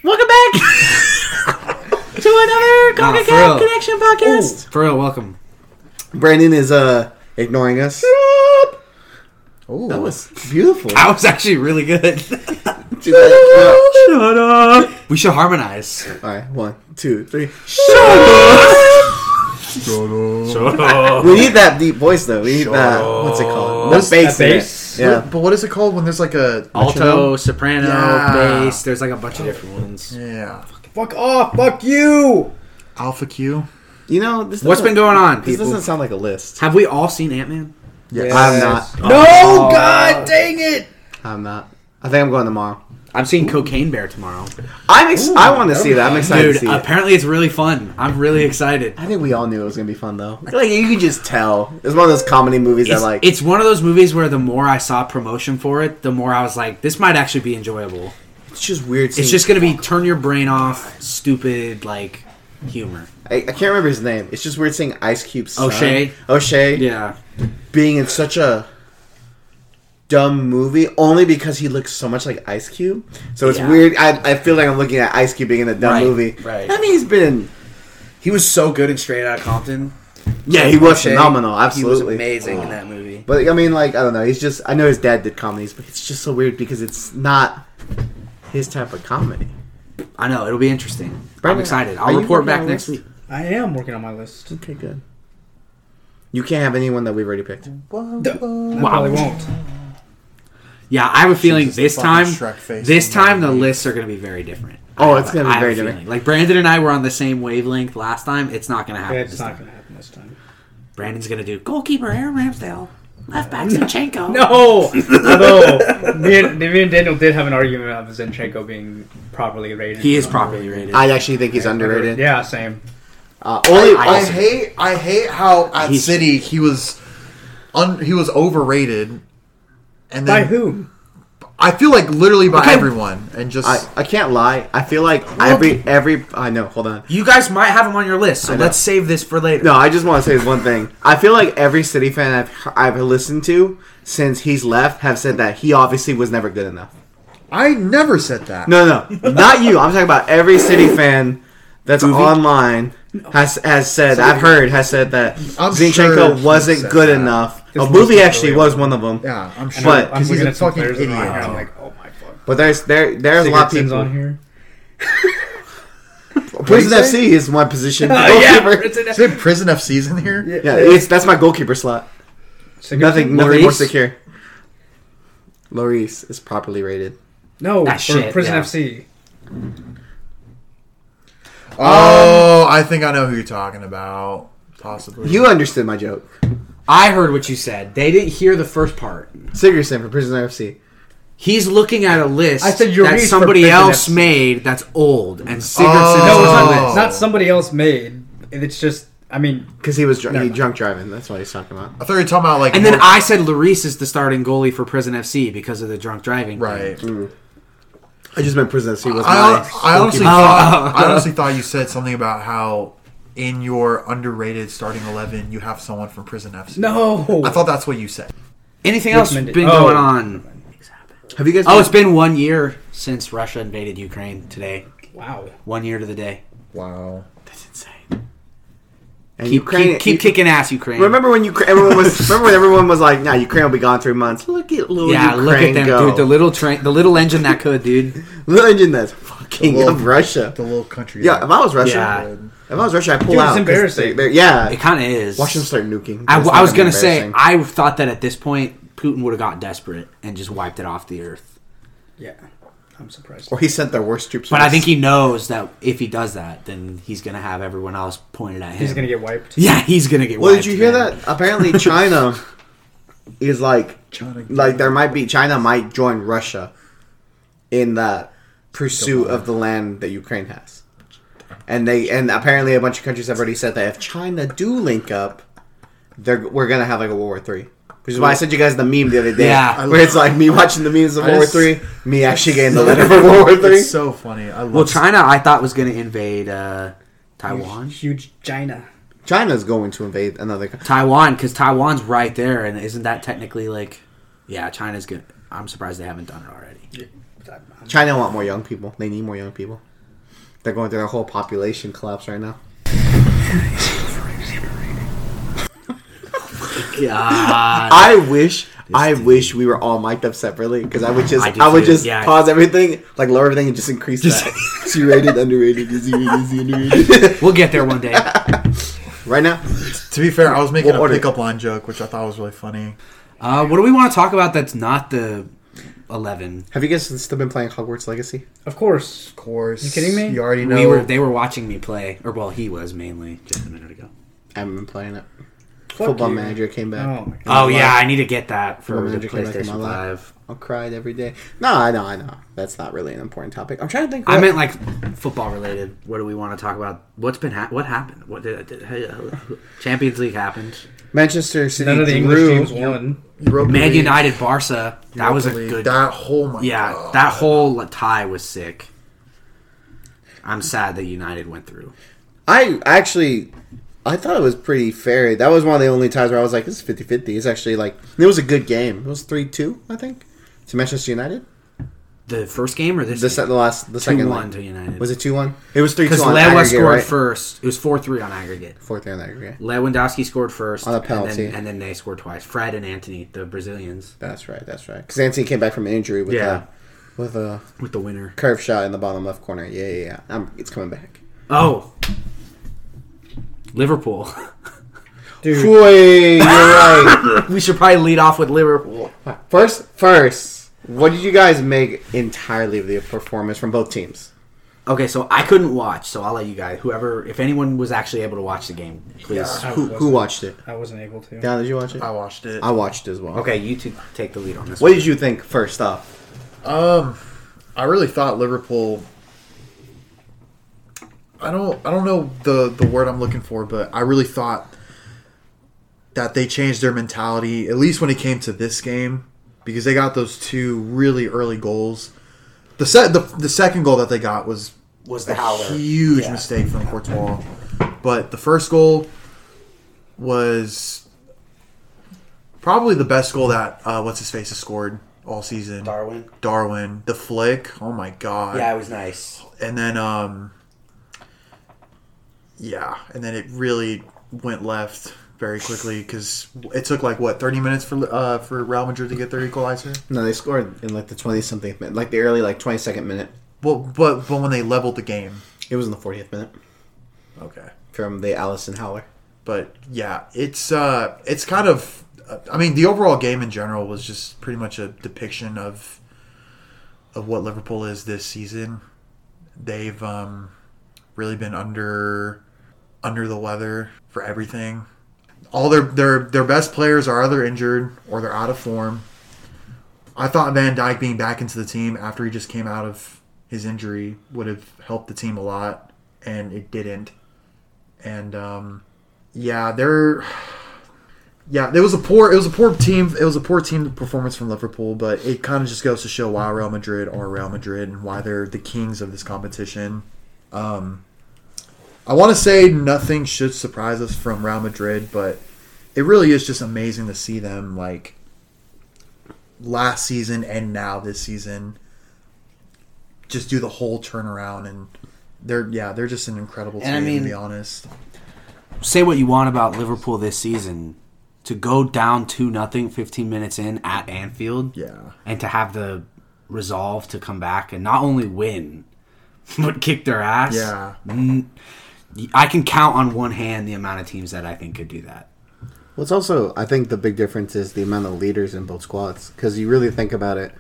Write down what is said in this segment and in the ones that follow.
Welcome back to another Comic Connection podcast. Ooh. For real, welcome. Brandon is ignoring us. Shut up! Oh, that was beautiful. That was actually really good. Shut up. We should harmonize. All right, 1, 2, 3. Shut up. We need that deep voice though. We need that. What's it called? What's bass. that bass? Yeah. But what is it called when there's like a Alto, soprano, Yeah. bass. There's like a bunch of different ones. Yeah. Fuck off! Fuck you! Alpha Q? You know, this What's been going on, This people? doesn't sound like a list. Have we all seen Ant-Man? Yes. I'm not. No! God dang it! I'm not. I think I'm going tomorrow. I'm seeing Cocaine Bear tomorrow. I want to see that. I'm excited Dude, to see it. apparently it's really fun. I'm really excited. I think we all knew it was gonna be fun though. Like you could just tell. It's one of those comedy movies that like. It's one of those movies where the more I saw promotion for it, the more I was like, this might actually be enjoyable. It's just weird. It's just going to be turn your brain off, stupid, like, humor. I can't remember his name. It's just weird seeing Ice Cube's son, O'Shea. Yeah. being in such a dumb movie only because he looks so much like Ice Cube. So it's weird. I feel like I'm looking at Ice Cube being in a dumb movie. Right. I mean, He was so good in Straight Outta Compton. yeah, he was O'Shea, phenomenal. Absolutely. He was amazing in that movie. But I mean, like, I don't know. He's just. I know his dad did comedies, but it's just so weird because it's not his type of comedy. I know, it'll be interesting. Brandon, I'm excited. are I'll you report working back on next this? week. I am working on my list. Okay, good. You can't have anyone that we've already picked. I probably won't. Yeah, I have a feeling Jesus, this the time, fucking Shrek face the on lists are going to be very different. Oh, I it's have a- gonna be I have very a different. feeling. Like, Brandon and I were on the same wavelength last time. It's not going to happen It's this not time. going to happen this time. Brandon's going to do goalkeeper Aaron Ramsdale, left back Zinchenko. No! Although, me and Daniel did have an argument about Zinchenko being properly rated. He is properly rated. I actually think he's underrated. Yeah, same. I hate how at He's- City he was overrated. And then By who? I feel like literally by everyone, and just I can't lie. I feel like every I know. Hold on. You guys might have him on your list, so I know. let's save this for later. No, I just want to say this one thing. I feel like every City fan I've listened to since he's left have said that he obviously was never good enough. I never said that. No, not you. I'm talking about every City fan that's online has said. I've heard has said that I'm Zinchenko sure wasn't he said good that. enough. This Movie must actually be was one of them. Yeah, I'm sure. But- I'm because he's looking a at some fucking players idiot. right now, I'm like, oh my fuck. But there's a lot of Sigurdsson's people. on here. Prison FC is my position. Yeah, Goalkeeper. Is it Prison FC's in here? Yeah, that's my goalkeeper slot. Nothing more Lloris? secure. Lloris is properly rated. No, That for shit, Prison yeah. FC. Oh, I think I know who you're talking about. Possibly. You understood my joke. I heard what you said. They didn't hear the first part. Sigurdsson for Prisoner FC. He's looking at a list I said Lloris that for somebody Prison else FC. made that's old, and Sigurdsson No, is on the it's list. not somebody else made. It's just, I mean, Because he was Never mind. drunk driving. That's what he's talking about. I thought you were talking about like. And then more- I said Lloris is the starting goalie for Prison FC because of the drunk driving. right. I just meant Prison FC was I honestly goalkeeper. I honestly thought you said something about how in your underrated starting 11 you have someone from Prison FC. no. I thought that's what you said. Anything else Richmond- been oh. going on? Have you guys? Oh, it's been 1 year since Russia invaded Ukraine today. Wow. 1 year to the day. Wow. That's insane. And Keep kicking ass, Ukraine. Remember when everyone was like, "Nah, Ukraine will be gone 3 months." Look at little Ukraine look at them, go. dude. The little engine that could, dude. Little engine that's fucking The little- of Russia. The little country. Yeah, if I was Russia, Yeah. I pull Dude, it's out. 'cause embarrassing. Yeah, It kind of is. watch them start nuking. I It's was not gonna say, embarrassing. I thought that at this point, Putin would have got desperate and just wiped it off the earth. Yeah. I'm surprised. or he sent their worst troops. But I think he knows that if he does that, then he's gonna have everyone else pointed at him. He's going to get wiped. Yeah, he's gonna get. Well, wiped, did you hear man. that? Apparently, China is like China. China might join Russia in that pursuit of the land that Ukraine has, and apparently a bunch of countries have already said that if China do link up, we're gonna have like a World War III. Which is why I sent you guys the meme the other day, Yeah. where it's like me watching the memes of I World War just- III, me actually getting the letter for World War III. It's so funny. I love Well, China, I thought was gonna invade Taiwan. Huge China. China's going to invade another country. Taiwan, because Taiwan's right there, and isn't that technically like? Yeah, China's good. I'm surprised they haven't done it already. China want more young people. They need more young people. They're going through their whole population collapse right now. God. I wish we were all mic'd up separately because I would just Yeah. pause everything, like lower everything, and just increase that. Is he rated, underrated? Is he underrated? We'll get there one day. Right now, To be fair, I was making What a order? pickup line joke, which I thought was really funny. What do we want to talk about that's not the 11? have you guys still been playing Hogwarts Legacy? Of course. Of course. You kidding me? You already know. They were watching me play. Or, well, he was mainly just a minute ago. I haven't been playing it. Fuck Football you. Manager came back. Oh my god. Oh, yeah, I need to get that for Football the Manager came back in my PlayStation lap. 5. I cried every day. No, I know. That's not really an important topic. I'm trying to think. I meant, like, football related. What do we want to talk about? What happened? What Champions League happened. Manchester City. None of the English teams won. Europa Man League, United, Barca. That was a Europa League. good... That whole my Yeah, God. that whole tie was sick. I'm sad that United went through. I thought it was pretty fair. That was one of the only times where I was like, this is 50-50. It's actually like, it was a good game. It was 3-2, I think, to Manchester United. The first game or this The game? second 2-1 one. to United. Was it 2-1? It was 3-2 Because on Lewa aggregate, scored right? first. It was 4-3 on aggregate. 4-3 on aggregate. Lewandowski scored first. On a penalty. And then they scored twice. Fred and Anthony, the Brazilians. That's right. Because Anthony came back from an injury with Yeah. with a With the winner. curve shot in the bottom left corner. Yeah. It's coming back. Oh. Liverpool. Dude. Boy, you're right. We should probably lead off with Liverpool. First, what did you guys make entirely of the performance from both teams? Okay, so I couldn't watch, so I'll let you guys, if anyone was actually able to watch the game, please. Yeah. Who watched it? I wasn't able to. Down, did you watch it? I watched it. I watched it as well. Okay, you two take the lead on this What one. did you think first off? I really thought Liverpool. I don't know the word I'm looking for, but I really thought that they changed their mentality, at least when it came to this game, because they got those two really early goals. The second goal that they got was Was the a howler. huge Yeah. mistake from Courtois, but the first goal was probably the best goal that what's his face has scored all season. Darwin, the flick. Oh my god! Yeah, it was nice. And then it really went left very quickly because it took 30 minutes for Real Madrid to get their equalizer. No, they scored in the 20-something minute, the early 22nd minute. Well, but when they leveled the game, It was in the 40th minute okay. from the Allison Howler. But yeah, it's kind of. I mean, the overall game in general was just pretty much a depiction of what Liverpool is this season. They've really been under the weather for everything. All their best players are either injured or they're out of form. I thought Van Dijk being back into the team after he just came out of his injury would have helped the team a lot, and it didn't. And it was a poor team. It was a poor team performance from Liverpool, but it kind of just goes to show why Real Madrid are Real Madrid and why they're the kings of this competition. I want to say nothing should surprise us from Real Madrid, but it really is just amazing to see them last season and now this season just do the whole turnaround, and they're just an incredible team, And I mean, to be honest. Say what you want about Liverpool this season. To go down 2-0 15 minutes in at Anfield, Yeah. and to have the resolve to come back and not only win, but kick their ass. Yeah. I can count on one hand the amount of teams that I think could do that. Well, it's also, I think the big difference is the amount of leaders in both squads. Because you really think about it,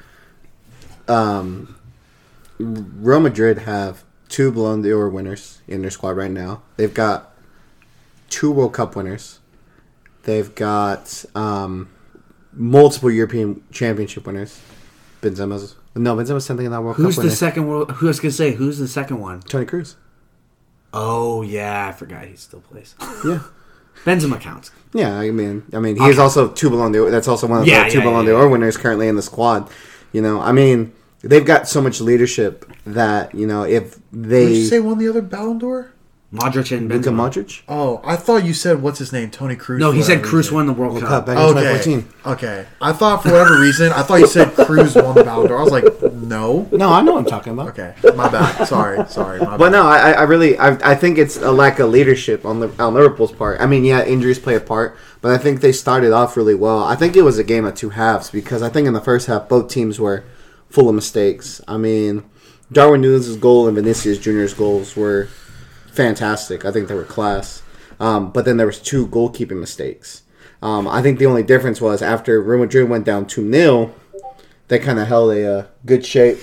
Real Madrid have 2 Ballon d'Or winners in their squad right now. They've got 2 World Cup winners. They've got multiple European Championship winners. Benzema's something in that World Who's Cup the winner. second world? Who I was gonna say? Who's the second one? Toni Kroos. Oh yeah, I forgot he still plays. Yeah. Benzema counts. Yeah, I mean, he is also 2 Ballon d'Or. That's also one of the 2 Ballon d'Or winners currently in the squad. I mean, they've got so much leadership that if they Did you say won the other Ballon d'Or? Modric and Luka Benzema. Modric. Oh, I thought you said what's his name, Tony Cruz. No, for he said whatever Cruz reason. won the World World Cup. Cup back in Okay, 2014. okay. I thought for whatever reason, I thought you said Cruz won the Ballon d'Or. I was like, no. No, I know what I'm talking about. Okay, my bad. Sorry, my But bad. no, I really think it's a lack of leadership on Liverpool's part. I mean, yeah, injuries play a part, but I think they started off really well. I think it was a game of two halves because I think in the first half both teams were full of mistakes. I mean, Darwin Núñez's goal and Vinicius Junior's goals were fantastic. I think they were class. But then there was two goalkeeping mistakes. I think the only difference was after Real Madrid went down 2-0, they kind of held a good shape.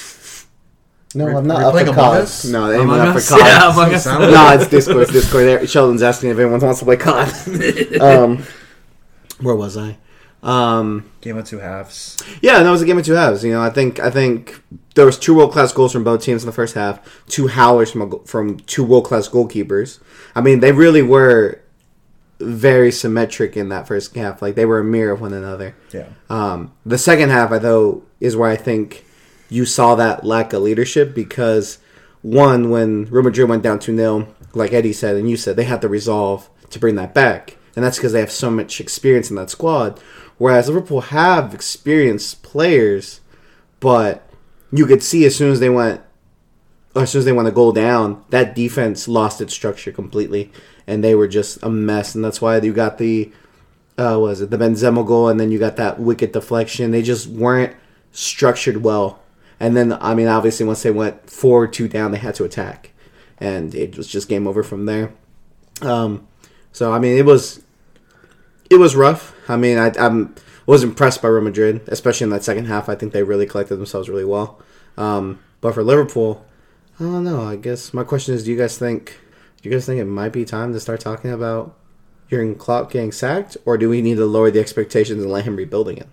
No, I'm not Are we up playing for Among COD. Us? No, they ain't Among up for Us? COD. Yeah, Among Us. Sound- No, it's Discord. It's Discord. There, Sheldon's asking if anyone wants to play COD. Where was I? Game of two halves. Yeah, no, it was a game of two halves. You know, I think there was two world class goals from both teams in the first half, two howlers from two world class goalkeepers. I mean, they really were very symmetric in that first half. Like they were a mirror of one another. Yeah. The second half, though, is where I think you saw that lack of leadership because one, when Real Madrid went down 2-0, like Eddie said and you said, they had the resolve to bring that back, and that's because they have so much experience in that squad. Whereas Liverpool have experienced players, but you could see as soon as they went a goal down, that defense lost its structure completely, and they were just a mess. And that's why you got the the Benzema goal, and then you got that wicked deflection. They just weren't structured well. And then, I mean, obviously, once they went 4-2 down, they had to attack, and it was just game over from there. So I mean, it was rough. I mean, I was impressed by Real Madrid, especially in that second half. I think they really collected themselves really well. But for Liverpool, I don't know. I guess my question is: Do you guys think it might be time to start talking about Jurgen Klopp getting sacked, or do we need to lower the expectations and let him rebuild again?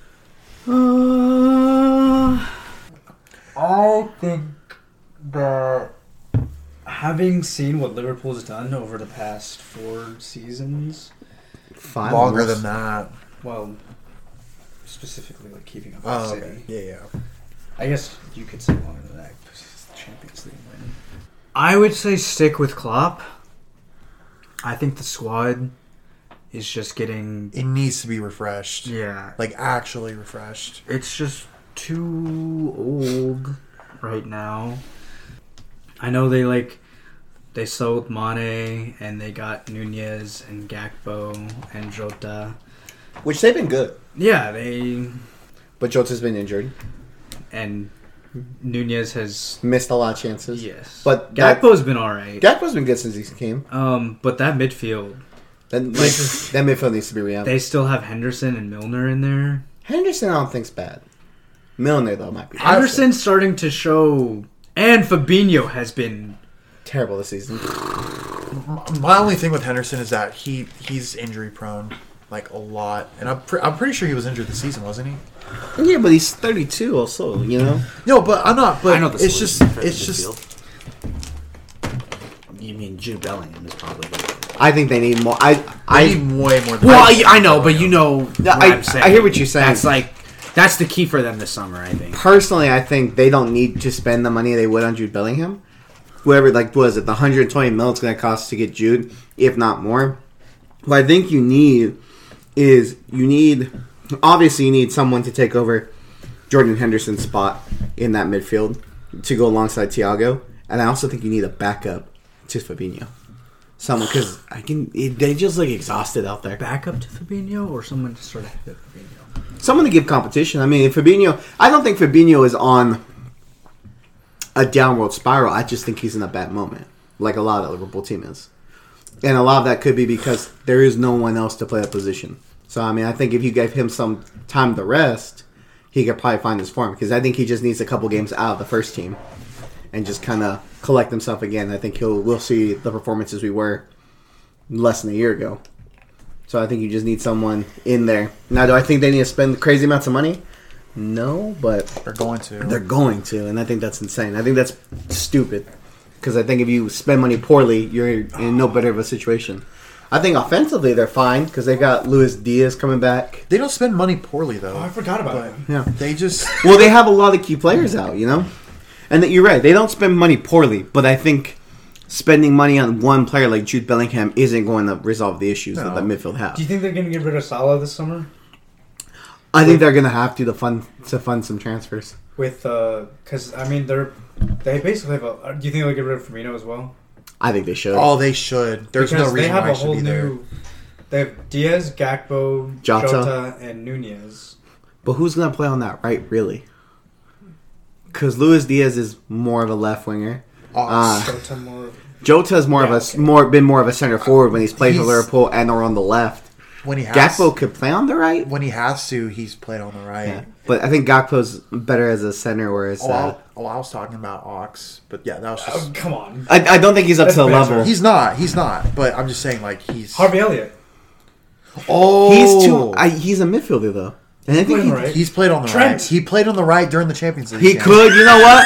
I think that having seen what Liverpool's done over the past 4 seasons, Longer than that. well, specifically like keeping up with Oh, City, okay. Yeah. I guess you could say longer than that because it's the Champions League win. I would say stick with Klopp. I think the squad is just getting... It needs to be refreshed. Yeah. Like, actually refreshed. It's just too old right now. I know they sold Mane and they got Nunez and Gakpo and Jota. Which they've been good, Yeah, but Jota's been injured, and Nunez has... missed a lot of chances. Yes. But Gakpo's been alright. Gakpo's been good since he came. But that midfield, That midfield needs to be reality. they still have Henderson and Milner in there. Henderson, I don't think's bad. Milner though might be Henderson's starting to show, and Fabinho has been... terrible this season. My only thing with Henderson is that he's injury prone, like a lot, and I'm pretty sure he was injured this season, wasn't he? Yeah, but he's 32 also, you know? No, but I'm not. But I know the it's solution just for it's the just midfield. You mean Jude Bellingham is probably... I think they need more. I need way more. Than Well, I know, but you know what I I'm saying. hear what you're saying. That's the key for them this summer, I think. Personally, I think they don't need to spend the money they would on Jude Bellingham. Whoever, what is it, the 120 mil it's going to cost to get Jude, if not more. What I think you need is, obviously you need someone to take over Jordan Henderson's spot in that midfield to go alongside Thiago. And I also think you need a backup to Fabinho. Someone, because they just look exhausted out there. Backup to Fabinho or someone to sort of hit Fabinho? Someone to give competition. I mean, I don't think Fabinho is on a downward spiral. I just think he's in a bad moment, like a lot of the Liverpool team is. And a lot of that could be because there is no one else to play that position. So, I mean, I think if you gave him some time to rest, he could probably find his form. Because I think he just needs a couple games out of the first team and just kind of collect himself again. I think we'll see the performances we were less than a year ago. So I think you just need someone in there. Now, do I think they need to spend crazy amounts of money? No, but they're going to. They're going to, and I think that's insane. I think that's stupid. Because I think if you spend money poorly, you're in no better of a situation. I think offensively they're fine because they got Luis Diaz coming back. They don't spend money poorly though. Oh, I forgot about it. Yeah, they just well, they have a lot of key players out, you know. And you're right, they don't spend money poorly, but I think spending money on one player like Jude Bellingham isn't going to resolve the issues that the midfield have. Do you think they're going to get rid of Salah this summer? I think they're going to have to fund some transfers. With because I mean they basically have a. Do you think they'll get rid of Firmino as well? I think they should. Oh, they should. There's Because no reason they have why I a should whole be there. new. They have Diaz, Gakpo, Jota, and Nunez. But who's going to play on that right, really? Because Luis Diaz is more of a left winger. Jota more. Jota's been more of a center forward when he's played for Liverpool and or on the left. When he has, Gakpo could play on the right. when he has to, he's played on the right. Yeah. But I think Gakpo's better as a center, whereas I was talking about Ox, but yeah, that was just. Oh, come on. I don't think he's up to the That's level. He's not. But I'm just saying, like he's. Harvey Elliott. Oh, He's a midfielder though, and I think Playing right. he's played on the Trent. right. He played on the right during the Champions League. he game. could. You know what?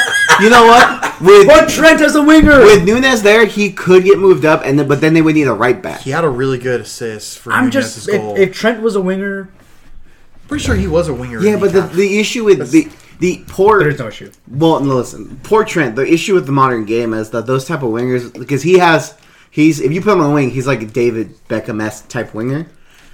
Put Trent as a winger. With Nunez there, he could get moved up, but then they would need a right back. He had a really good assist for I'm Nunez's just goal. if Trent was a winger, Pretty sure he was a winger. Yeah, but the issue with the poor. there's no issue. Well, no, listen, poor Trent. The issue with the modern game is that those type of wingers, because he's if you put him on the wing, he's like a David Beckham-esque type winger.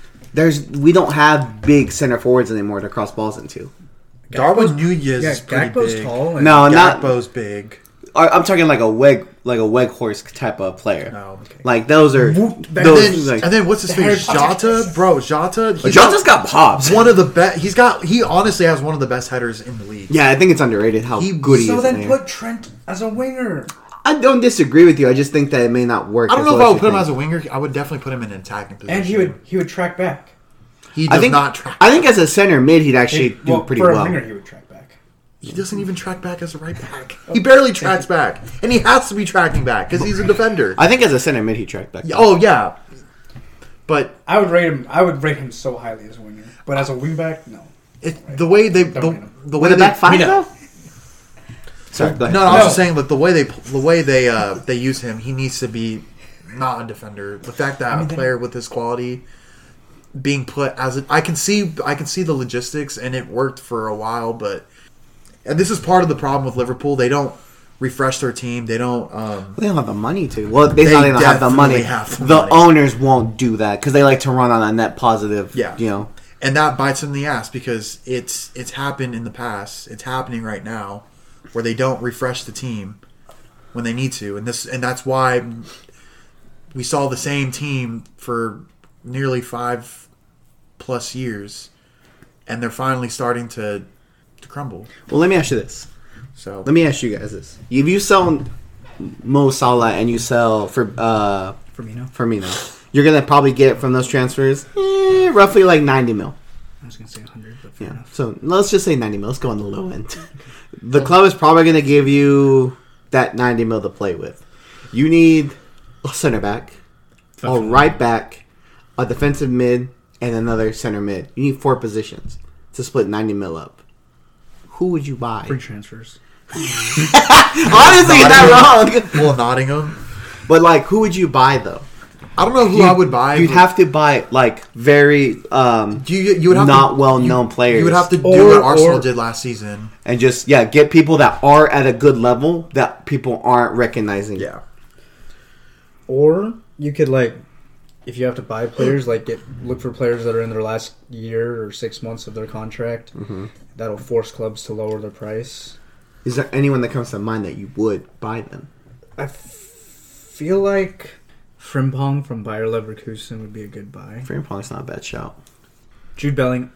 We don't have big center forwards anymore to cross balls into. Darwin Nunez is pretty Gakpo's big. tall. No, not. Gakpo's big. I'm talking like a Weghorst type of player. No, okay. Like those are And those. then, Like, and then what's his face? Jota, bro. Jota. Jota's got pops. one of the best. He honestly has one of the best headers in the league. Yeah, I think it's underrated how good he So is. then in there. put Trent as a winger. I don't disagree with you. I just think that it may not work. I don't know if I would put him as a winger. I would definitely put him in an attacking position. And he would track back. He I does think not track. I think as a center mid, he'd actually do pretty for well. a winger, he would track back. He doesn't even track back as a right back. He barely tracks back, and he has to be tracking back because he's a defender. I think as a center mid, he tracked back. Oh yeah, but I would rate him so highly as a winger, but as a wingback, no. the way they Don't hit him. the With way a back five know. though. Sorry, go ahead. No, I was just saying that the way they use him, he needs to be not a defender. The fact that a player with his quality being put as I can see the logistics, and it worked for a while, but and this is part of the problem with Liverpool. They don't refresh their team. They don't. They don't have the money to. Well, they don't have the definitely money. have the The money. owners won't do that because they like to run on a net positive. Yeah. You know. And that bites them in the ass because it's happened in the past. It's happening right now, where they don't refresh the team when they need to, and that's why we saw the same team for nearly 5+ years, and they're finally starting to crumble. Well, let me ask you this. So Let me ask you guys this: if you sell Mo Salah and you sell for Firmino, you're gonna probably get from those transfers roughly like 90 mil. I was gonna say 100, but fair Yeah. enough. So let's just say 90 mil. Let's go on the low end. The club is probably going to give you that 90 mil to play with. You need a center back, a right back, a defensive mid, and another center mid. You need 4 positions to split 90 mil up. Who would you buy? Free transfers. Honestly, you're not wrong. well, Nottingham. But like, who would you buy though? I don't know who I would buy. You'd but have to buy like very you would have not to, well-known players. You would have to do Or- what Arsenal or- did last season. and just get people that are at a good level that people aren't recognizing. Yeah. Or you could if you have to buy players, look for players that are in their last year or 6 months of their contract. Mm-hmm. That'll force clubs to lower their price. Is there anyone that comes to mind that you would buy them? I feel like Frimpong from Bayer Leverkusen would be a good buy. Frimpong's not a bad shout. Jude Bellingham.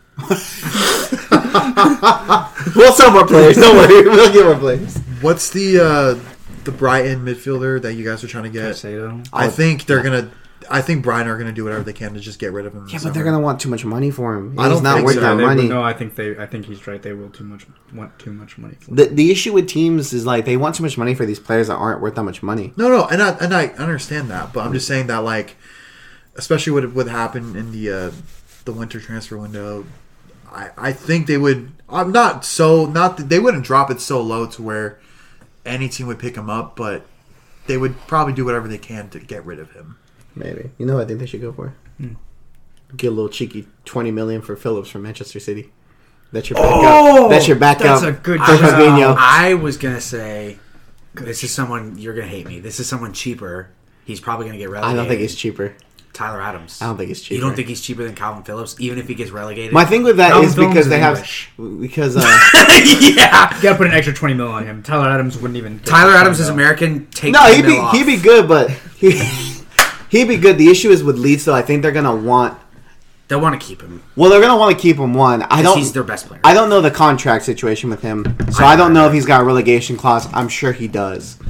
We'll sell more players. Don't worry, we'll get more players. What's the Brighton midfielder that you guys are trying to get? Caicedo. I think they're gonna. I think Brighton are gonna do whatever they can to just get rid of him. in the Yeah, but summer. they're gonna want too much money for him. I He's don't not think worth so. that They money. would- no, I think he's right. They will want too much money. For The issue with teams is they want too much money for these players that aren't worth that much money. No, and I understand that, but I'm just saying that especially what would happen in the winter transfer window. I think they would. I'm not they wouldn't drop it so low to where any team would pick him up, but they would probably do whatever they can to get rid of him. Maybe. You know what I think they should go for? Get a little cheeky $20 million for Phillips from Manchester City. That's your backup. That's your backup. That's a good for Fabinho. I was gonna say This is someone you're gonna hate me. This is someone cheaper. He's probably gonna get I relegated. don't think he's cheaper. Tyler Adams. I don't think he's cheaper. You don't think he's cheaper than Calvin Phillips, even if he gets relegated? My thing with that Calvin is Phillips because is they have English. because yeah. You gotta put an extra $20 million on him. Tyler Adams wouldn't even. Tyler Adams is American. Take no, $10 million off. he'd be good, but he'd be good. The issue is with Leeds, though. I think they're gonna want. They'll want to keep him. Well, they're gonna want to keep him. He's their best player. I don't know the contract situation with him, so I don't know if he's got a relegation clause. I'm sure he does.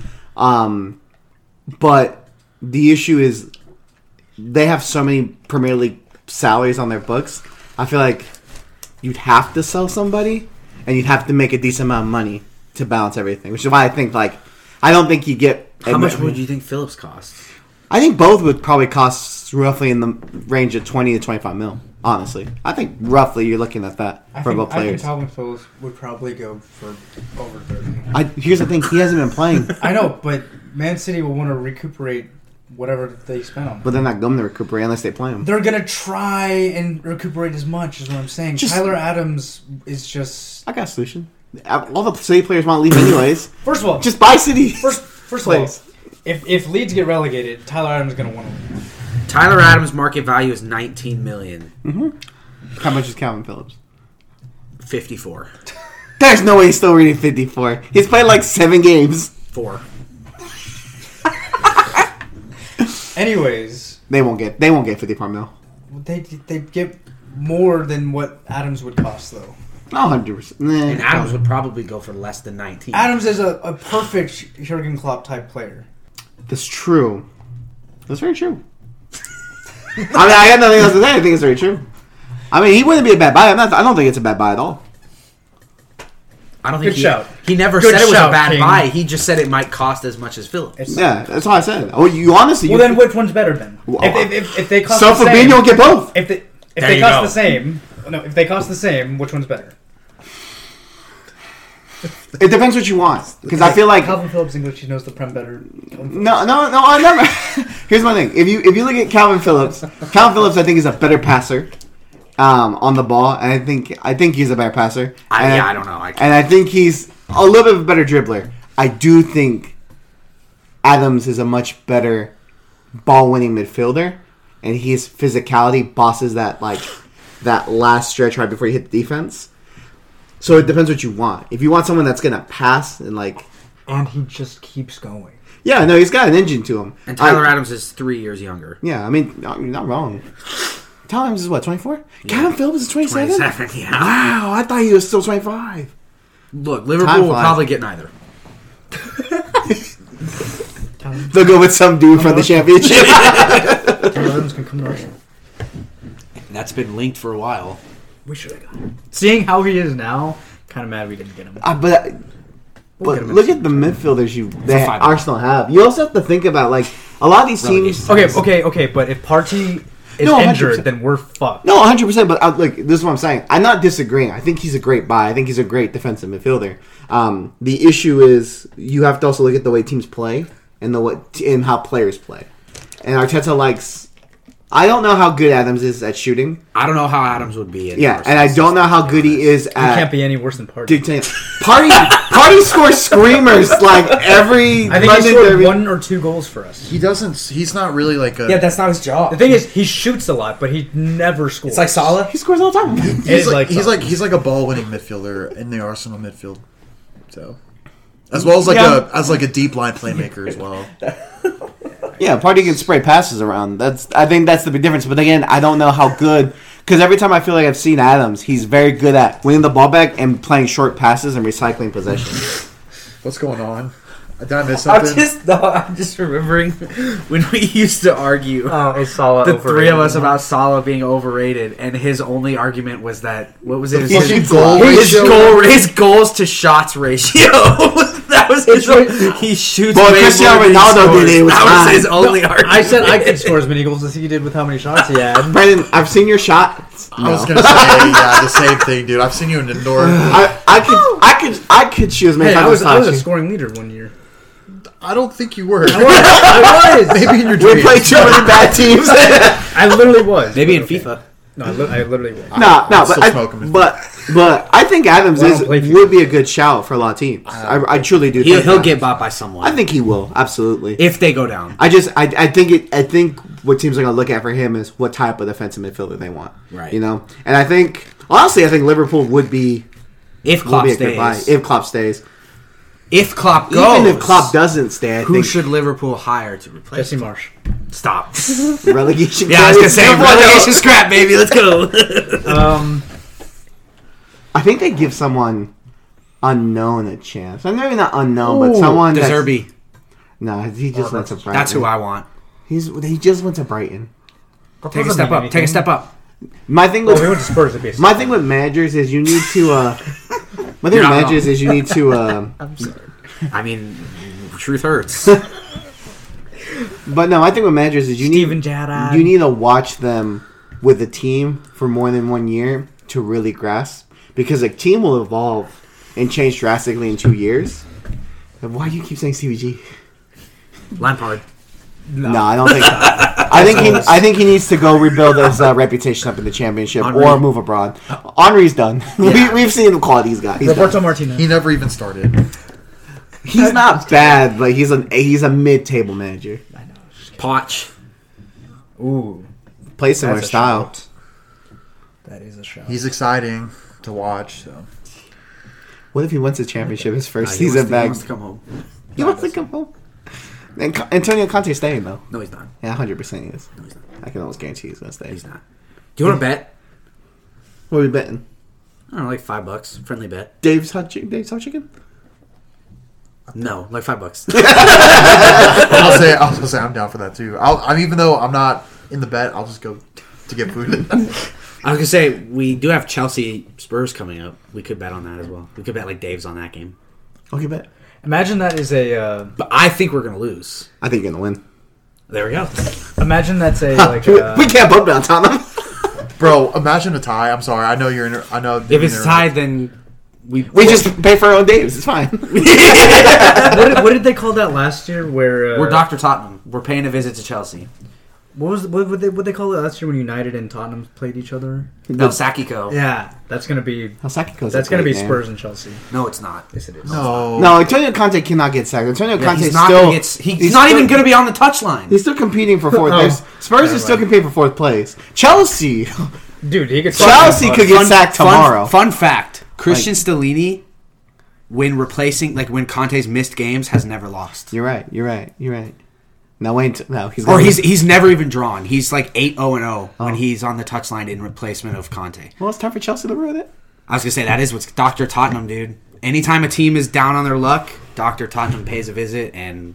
But the issue is they have so many Premier League salaries on their books. I feel like you'd have to sell somebody, and you'd have to make a decent amount of money to balance everything. Which is why I think I don't think you get. How much would you think Phillips costs? I think both would probably cost roughly in the range of 20 to 25 mil. Honestly, I think roughly you're looking at that for both I think players. Calvin Phillips would probably go for over 30. Here's the thing: he hasn't been playing, I know, but Man City will want to recuperate whatever they spent on him. but they're not going to recuperate unless they play him. They're gonna try and recuperate as much, is what I'm saying. Tyler Adams is just. I got a solution. All the City players want to leave anyways. First of all, Just buy City. first of all, if Leeds get relegated, Tyler Adams is gonna want to leave. Tyler Adams' market value is $19 million. How much is Calvin Phillips? 54. There's no way he's still reading 54. He's played like 7 games. 4. Anyways, They won't get 54 mil. they get more than what Adams would cost, though. No, 100%. And Adams would probably go for less than 19. Adams is a perfect Jurgen Klopp type player. That's true. That's very true. I mean, I got nothing else to say. I think it's very true. I mean, he wouldn't be a bad buy. I don't think it's a bad buy at all. I don't think Good shout. He never Good said it was shout, a bad King. buy. He just said it might cost as much as Phillips. Yeah, that's all I said. Oh, you honestly. Well, then which one's better then? If they cost so the same, Fabinho will get both. If There they you cost go. the same, if they cost the same, which one's better? It depends what you want. Because I feel like Calvin Phillips English, he knows the Prem better. No, I never. Here's my thing. If you look at Calvin Phillips, I think is a better passer on the ball, and I think he's a better passer. I don't know. And I think he's a little bit of a better dribbler. I do think Adams is a much better ball-winning midfielder, and his physicality bosses that last stretch right before you hit the defense. So it depends what you want. If you want someone that's gonna pass and And he just keeps going. yeah, no, he's got an engine to him. And Tyler Adams is 3 years younger. Yeah, I mean, you're not wrong. Tyler Adams is what, 24? Calvin Phillips is 27? 27, yeah. Wow, I thought he was still 25. Look, Liverpool Time will flies. probably get neither. They'll go with some dude from the championship. Tyler Adams can come to Arsenal. That's been linked for a while. We should have got him. Seeing how he is now, kind of mad we didn't get him. But get him look in at the midfielders $5. Arsenal have. You also have to think about, a lot of these teams... Okay, but if Partey is No, 100%. injured, then we're fucked. No, 100%, but this is what I'm saying. I'm not disagreeing. I think he's a great buy. I think he's a great defensive midfielder. The issue is you have to also look at the way teams play and how players play. And Arteta likes... I don't know how good Adams is at shooting. I don't know how Adams would be in Yeah, Arsenal. and I don't know how good he is He at... can't be any worse than Partey. dictating. Party scores screamers every I think he London scored derby. 1 or 2 goals for us. He doesn't. He's not really like a. Yeah, that's not his job. The thing is, he shoots a lot, but he never scores. it's like Salah. He scores all the time. He's like a ball winning midfielder in the Arsenal midfield. So, as well as a deep line playmaker as well. Yeah, Party can spray passes around. I think that's the big difference. But again, I don't know how good, because every time I feel like I've seen Adams, he's very good at winning the ball back and playing short passes and recycling possession. What's going on? Did I miss something? I'm just remembering when we used to argue. Oh, is Salah The overrated? three of us about Salah being overrated, and his only argument was that what was it? fucking His goal his goals to shots ratio. That was his. He shoots. Well, way Cristiano more than he Ronaldo scores. did it, it was That was fine. his only argument. I said I could score as many goals as he did with how many shots he had. Brandon, I've seen your shots. I was gonna say the same thing, dude. I've seen you in indoor. I could shoot as many Hey, times I as was a Sachi. scoring leader one year. I don't think you were. I was. Maybe in your We dreams. played too many bad teams. I literally was. Maybe in FIFA. No, I literally will. No, still smoke him. but I think Adams Well, I don't play FIFA. would be a good shout for a lot of teams. I truly do. think He'll that. get bought by someone. I think he will absolutely. if they go down. I think what teams are going to look at for him is what type of defensive midfielder they want. Right. You know, and I think Liverpool would be If would Klopp be a good buy stays. if Klopp stays. If Klopp goes. Even if Klopp doesn't stay, I who think should Liverpool hire to replace Jesse him? Marsh. Stop. relegation. Yeah, I was going to say, Come on, relegation scrap, baby. Let's go. I think they give someone unknown a chance. I'm maybe not unknown, but someone De that's- Zerbi. No, he just went to Brighton. That's who I want. He just went to Brighton. Take a step up. Take a step up. My thing Well, with we went to Spurs. It'd be a my thing with managers is you need to. My thing You're with not managers is you need to. I mean, truth hurts. But no, my thing with managers is you Steven need Gerrard. you need to watch them with a team for more than 1 year to really grasp, because a team will evolve and change drastically in 2 years. And why do you keep saying CBG? Lampard. No, I don't think. I think he needs to go rebuild his reputation up in the championship Henry. or move abroad. Henry's done. We've seen the quality he's got. He's done. Roberto Martinez. He never even started. He's not bad. Like he's a mid-table manager. Poch. Ooh, Plays similar that's a style. shout. That is a shot. He's exciting to watch. So What if he wins the championship his first He season wants back? to come home. He wants to come home. And Antonio Conte's staying though. No, he's not. Yeah, 100% he is. No, he's not. I can almost guarantee he's gonna stay. He's not. Do you want to bet? What are we betting? I don't know, like $5. Friendly bet. Dave's hot chicken. No, like $5. I'll say I'm down for that too. I'm even though I'm not in the bet, I'll just go to get food. I was gonna say we do have Chelsea Spurs coming up. We could bet on that as well. We could bet like Dave's on that game. Okay, bet. Imagine that is a. But I think we're gonna lose. I think you're gonna win. There we go. Imagine that's a like. we can't bump down Tottenham. Bro, imagine a tie. I'm sorry. I know you're in. I know If it's tied, then we just pay for our own Daves. It's fine. what did they call that last year? Where we're Dr. Tottenham. We're paying a visit to Chelsea. what they call it last year when United and Tottenham played each other? No, Sakiko. Yeah, that's gonna be Osakiko's that's a gonna be great name. Spurs and Chelsea. No, it's not. Yes, it is. No. No, Antonio Conte cannot get sacked. Antonio Yeah, Conte he's not still gonna get. He's not still- even gonna be on the touchline. He's still competing for fourth. Oh. place. Spurs is still competing for fourth place. Chelsea, Dude, he could. Chelsea could get sacked tomorrow. Fun fact: Christian Stellini, when Conte's missed games, has never lost. You're right. Now wait. No, he's Or he's never even drawn. He's like 8-0-0 when he's on the touchline in replacement of Conte. Well, it's time for Chelsea to ruin it. I was gonna say that is what's Dr. Tottenham, dude. Anytime a team is down on their luck, Dr. Tottenham pays a visit, and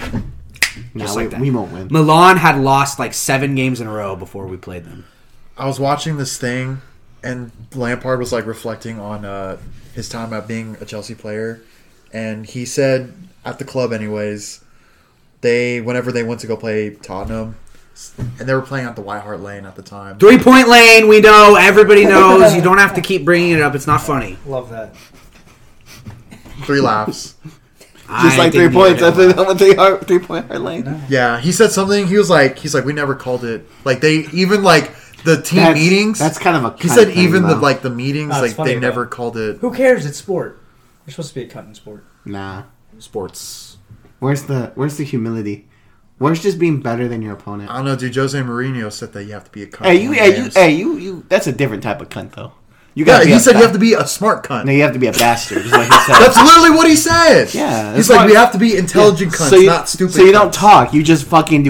No, like that. we won't win. Milan had lost like 7 games in a row before we played them. I was watching this thing, and Lampard was like reflecting on his time at being a Chelsea player, and he said at the club, anyways, whenever they went to go play Tottenham, and they were playing at the White Hart Lane at the time. 3-point lane, we know. Everybody knows. You don't have to keep bringing it up. It's not funny. Love that. 3 laughs. Just like 3 points. That's what they are. 3-point hard lane. Yeah, he said something. He's like, we never called it. Like they even like the team meetings. That's kind of a. He cunt said thing, even though. the meetings, Oh, it's like funny, they never though. called it. Who cares? It's sport. You're supposed to be a cunt in sport. Nah. Sports. Where's the humility? Where's just being better than your opponent? I don't know, dude. Jose Mourinho said that you have to be a cunt. Hey, you. That's a different type of cunt, though. You Yeah, gotta be he a said ba- you have to be a smart cunt. No, you have to be a bastard. Just like he said. That's literally what he said. Yeah, he's that's like, why- we have to be intelligent cunts, so you, not stupid. So you don't cunts. talk. You just fucking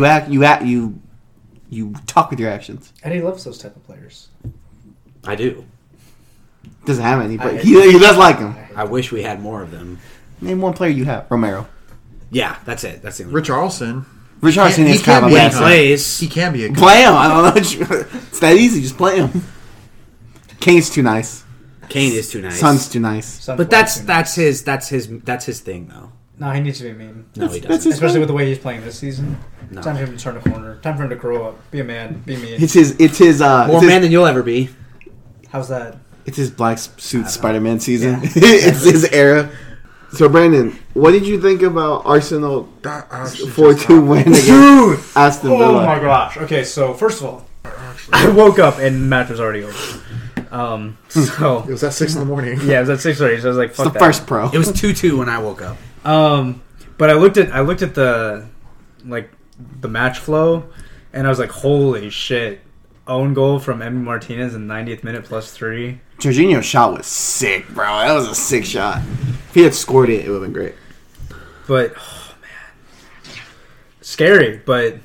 you talk with your actions. Eddie loves those type of players. I do. Doesn't have any, but I- he does like him. I wish we had more of them. Name one player you have. Romero. Yeah, that's it. That's the only Richarlison. Richarlison He is kind of a can't be a bastard. cunt. plays. He can be a cunt. Play him. I don't know. It's that easy. Just play him. Kane's too nice. Kane is too nice. Son's too nice. Son's But way that's too that's his thing though. No, he needs to be mean. No, he That's doesn't. his Especially thing. with the way he's playing this season. No. Time for him to turn a corner. Time for him to grow up. Be a man. Be mean. It's his. More man than you'll ever be. How's that? It's his black suit Spider-Man season. Yeah. It's his era. So Brandon, what did you think about Arsenal That actually 4-2 win against Dude! Aston Villa? Oh my gosh. Okay, so first of all, actually. I woke up and the match was already over. So It was at 6 in the morning. yeah, it was at 6:30. So I was like, It's "Fuck the that." first pro. It was 2-2 when I woke up. But I looked at the match flow, and I was like, "Holy shit!" Own goal from Emi Martinez in 90th minute +3. Jorginho's shot was sick, bro. That was a sick shot. If he had scored it, it would have been great. But oh man, scary. But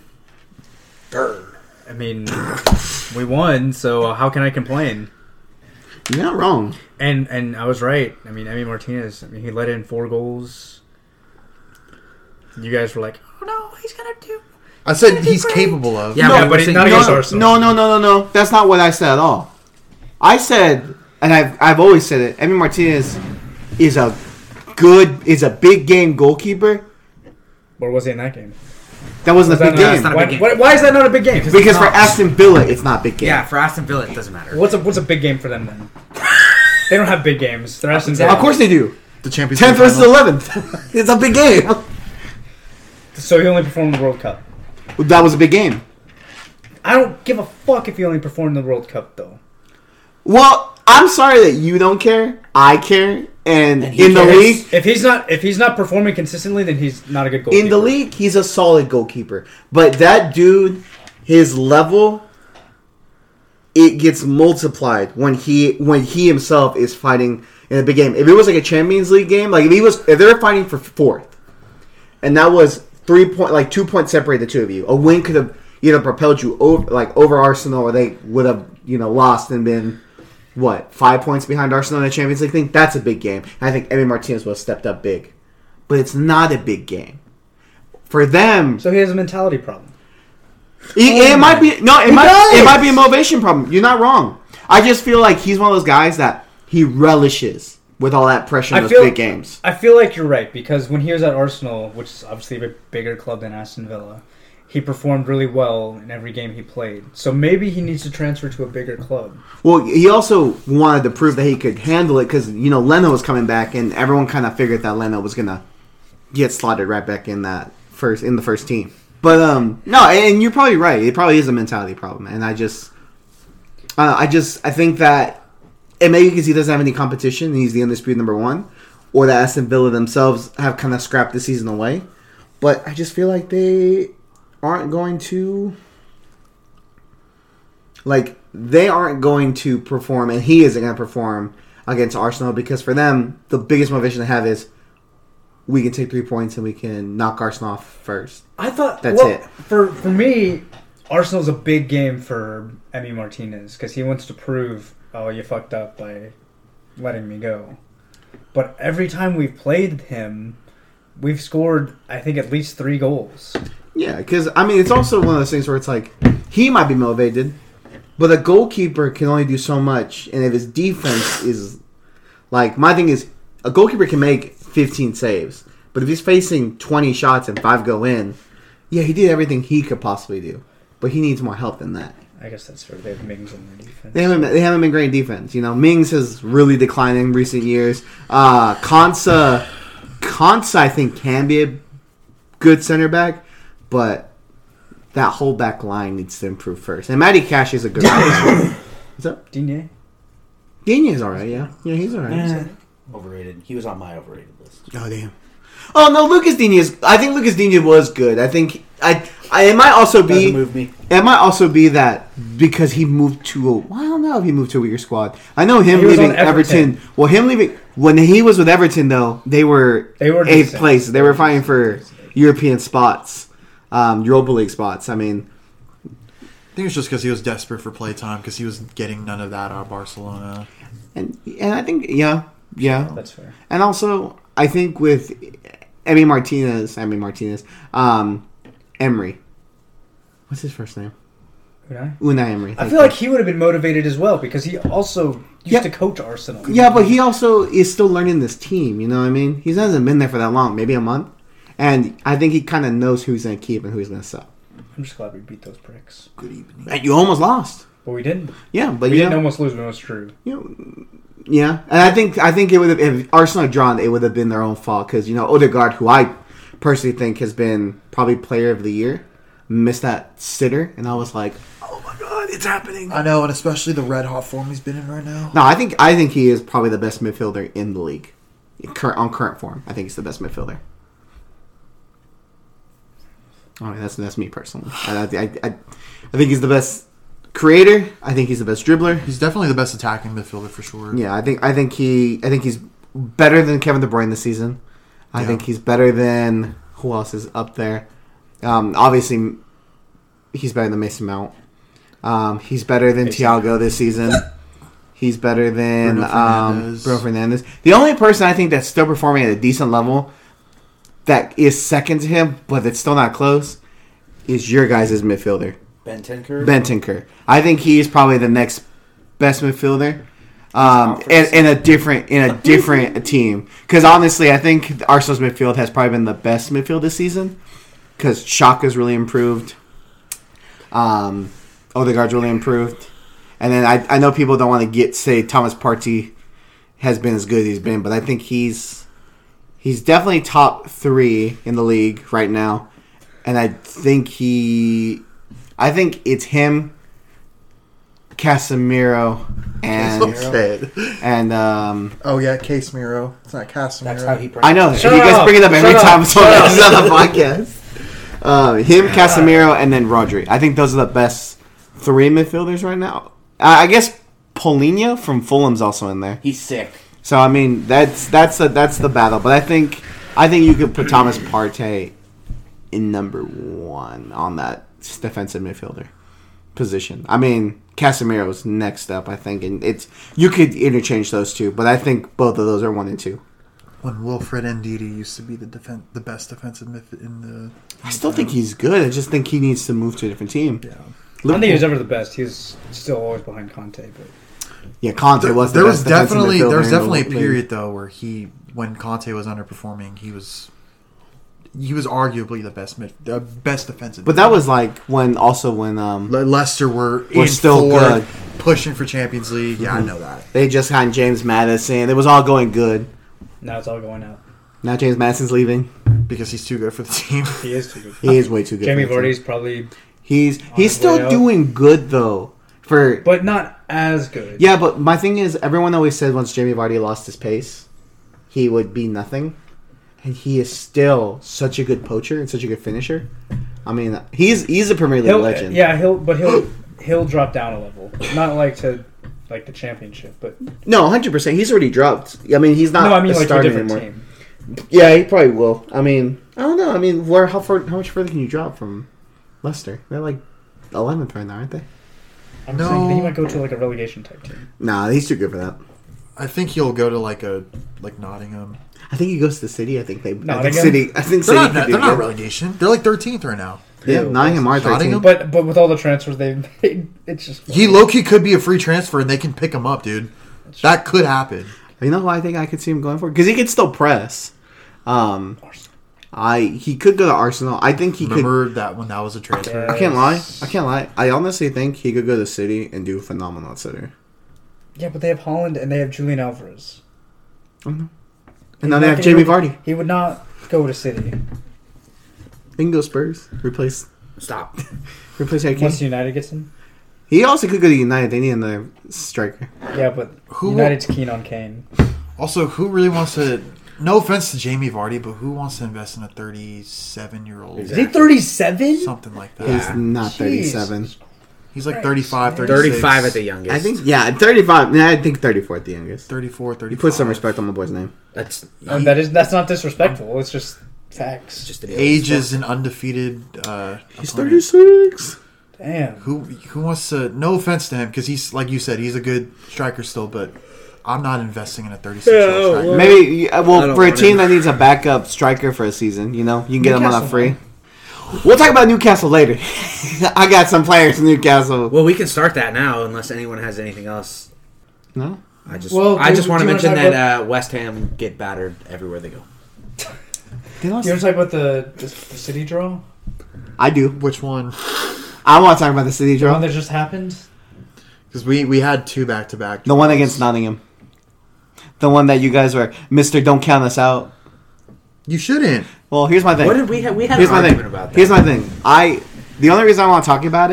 I mean, we won, so how can I complain? You're not wrong. And I was right. I mean, Emi Martinez. I mean, he let in 4 goals. You guys were like, "Oh no, he's gonna do." I said he's capable of. Yeah, Yeah, but saying- not against Arsenal. No. That's not what I said at all. I said, and I've always said it. Emi Martinez is a big game goalkeeper. Or was he in that game? That wasn't a Was big that not- game. not a big Why, game. why is that not a big game? Because for Aston Villa, it's not a big game. Yeah, for Aston Villa, it doesn't matter. What's a big game for them then? They don't have big games. They're Aston Of Villa. course they do. The Champions 10th League versus final. 11th. It's a big game. So he only performed in the World Cup. That was a big game. I don't give a fuck if he only performed in the World Cup though. Well, I'm sorry that you don't care. I care. And he in the cares. league, If he's not performing consistently, then he's not a good goalkeeper. in the league, he's a solid goalkeeper. But that dude, his level, it gets multiplied when he himself is fighting in a big game. If it was like a Champions League game, like if they were fighting for 4th, and that was 2 points separate the two of you, a win could have either propelled you over Arsenal, or they would have lost and been 5 points behind Arsenal in the Champions League thing. That's a big game. And I think Emi Martinez would have stepped up big, but it's not a big game for them. So he has a mentality problem. It might be it might be a motivation problem. You're not wrong. I just feel like he's one of those guys that he relishes with all that pressure in those big games. I feel like you're right, because when he was at Arsenal, which is obviously a bigger club than Aston Villa, he performed really well in every game he played. So maybe he needs to transfer to a bigger club. Well, he also wanted to prove that he could handle it because Leno was coming back, and everyone kind of figured that Leno was gonna get slotted right back in the first team. But no, and you're probably right. It probably is a mentality problem, and I think that, and maybe because he doesn't have any competition, and he's the undisputed number 1, or that Aston Villa themselves have kind of scrapped the season away. But I just feel like they aren't going to perform, and he isn't going to perform against Arsenal, because for them, the biggest motivation they have is we can take 3 points and we can knock Arsenal off first. I thought That's it. For me, Arsenal's a big game for Emi Martinez because he wants to prove, oh, you fucked up by letting me go. But every time we've played him, we've scored, I think, at least 3 goals. Yeah, because, it's also one of those things where it's like, he might be motivated, but a goalkeeper can only do so much, and if his defense is, my thing is, a goalkeeper can make 15 saves, but if he's facing 20 shots and 5 go in, yeah, he did everything he could possibly do, but he needs more help than that. I guess that's fair. They have Mings on their defense. They haven't been great in defense. Mings has really declined in recent years. Konsa, I think, can be a good center back, but that whole back line needs to improve first. And Matty Cash is a good one. What's up? Digne? Digne is alright, yeah. Yeah, he's alright. Overrated. He was on my overrated list. Oh, damn. Oh, no, I think Lucas Digne was good. I think... it might also be... Doesn't move me. It might also be that because he moved to I don't know if he moved to a weaker squad. I know him He was leaving on Everton. Well, him leaving... When he was with Everton, though, they were 8th decent. place. They were fighting for European spots. Europa League spots. I think it's just because he was desperate for playtime because he was getting none of that out of Barcelona. And I think, yeah. That's fair. And also, I think with Emi Martinez, Emery. What's his first name? Unai Emery. I feel like he would have been motivated as well because he also used to coach Arsenal. Yeah, but he also is still learning this team, you know what I mean? He hasn't been there for that long, maybe a month. And I think he kind of knows who he's going to keep and who he's going to sell. I'm just glad we beat those pricks. Good evening. And you almost lost. But we didn't. Yeah, but We didn't almost lose, but it was true. Yeah, and I think it would have, if Arsenal had drawn, it would have been their own fault because Odegaard, who I personally think has been probably player of the year, missed that sitter, and I was like, oh my god, It's happening. I know, and especially the red hot form he's been in right now. No, I think he is probably the best midfielder in the league. On current form, I think he's the best midfielder. I mean, that's me personally. I think he's the best creator. I think he's the best dribbler. He's definitely the best attacking midfielder for sure. Yeah, I think he's better than Kevin De Bruyne this season. I think he's better than who else is up there. Obviously, he's better than Mason Mount. He's better than Thiago this season. He's better than Bruno Fernandes. The only person I think that's still performing at a decent level that is second to him, but it's still not close, is your guys' midfielder. Ben Tinker. Ben Tinker. I think he's probably the next best midfielder. In a different team. Because honestly, I think Arsenal's midfield has probably been the best midfield this season. Because Xhaka's really improved. Odegaard's really improved. And then I know people don't want to say Thomas Partey has been as good as he's been, but I think he's definitely top 3 in the league right now. And I think it's him, Casemiro, and Casemiro. It's not Casemiro. That's how he. I know. You guys bring it up every time someone else is on the podcast. Him, Casemiro, and then Rodri. I think those are the best 3 midfielders right now. I guess Paulinho from Fulham's also in there. He's sick. So I mean that's the battle. But I think you could put Thomas Partey in number 1 on that defensive midfielder position. I mean, Casemiro's next up, I think, and you could interchange those two, but I think both of those are 1 and 2. When Wilfred Ndidi used to be the best defensive mid in the. I still think he's good. I just think he needs to move to a different team. Yeah, I don't think he was ever the best. He's still always behind Conte, but yeah, Conte was. There was definitely a period though where when Conte was underperforming, he was arguably the best defensive. But that was like when Leicester were still good, pushing for Champions League. Yeah, I know that. They just had James Maddison. It was all going good. now it's all going out. Now James Maddison's leaving because he's too good for the team. He is too good. He is way too good. Jamie Vardy's probably he's still doing good though. But not as good. Yeah, but my thing is, everyone always said once Jamie Vardy lost his pace, he would be nothing. And he is still such a good poacher and such a good finisher. I mean, he's a Premier League legend. Yeah, he'll drop down a level. Not to the championship, but no, 100%. He's already dropped. I mean, he's not. No, I mean a to a different anymore. team. Yeah, he probably will. I mean, I don't know. I mean, how much further can you drop from Leicester? They're 11th right now, aren't they? I'm saying he might go to a relegation type team. Nah, he's too good for that. I think he'll go to Nottingham. I think he goes to City. I think Nottingham? City. I think City. They're not relegation. They're 13th right now. Yeah, Nottingham are 13th. But with all the transfers they've made, it's just he low-key could be a free transfer and they can pick him up, dude. That could happen. You know who I think I could see him going for? Because he could still press. He could go to Arsenal. I think he Remember that when that was a transfer? I can't lie. I honestly think he could go to City and do phenomenal at City. Yeah, but they have Holland and they have Julian Alvarez. Mm-hmm. And now they have Jamie Vardy. He would not go to City. They can go Spurs. Replace Harry Kane. Once United gets him. He also could go to United. They need another striker. Yeah, but United's keen on Kane. Also, who really wants to... No offense to Jamie Vardy, but who wants to invest in a 37-year-old? Is he 37? Something like that. He's not 37. He's 35, 36. 35 at the youngest. I think, 35. I think 34 at the youngest. 34, 35. You put some respect on my boy's name. That's not disrespectful. It's just facts. just age is an undefeated. He's 36. Damn. Who wants to? No offense to him, because he's like you said, he's a good striker still, but I'm not investing in a 36-year-old striker. Maybe for a team that needs a backup striker for a season, you can get them on a free. We'll talk about Newcastle later. I got some players in Newcastle. Well, we can start that now, unless anyone has anything else. No. I just want to mention that West Ham get battered everywhere they go. You want to talk about the City draw? I do. Which one? I want to talk about the City draw. The one that just happened? Because we had 2 back-to-back. The one against Nottingham. The one that you guys were, Mr. Don't Count Us Out. You shouldn't. Well, here's my thing. What did we had an argument about that. Here's my thing. The only reason I want to talk about it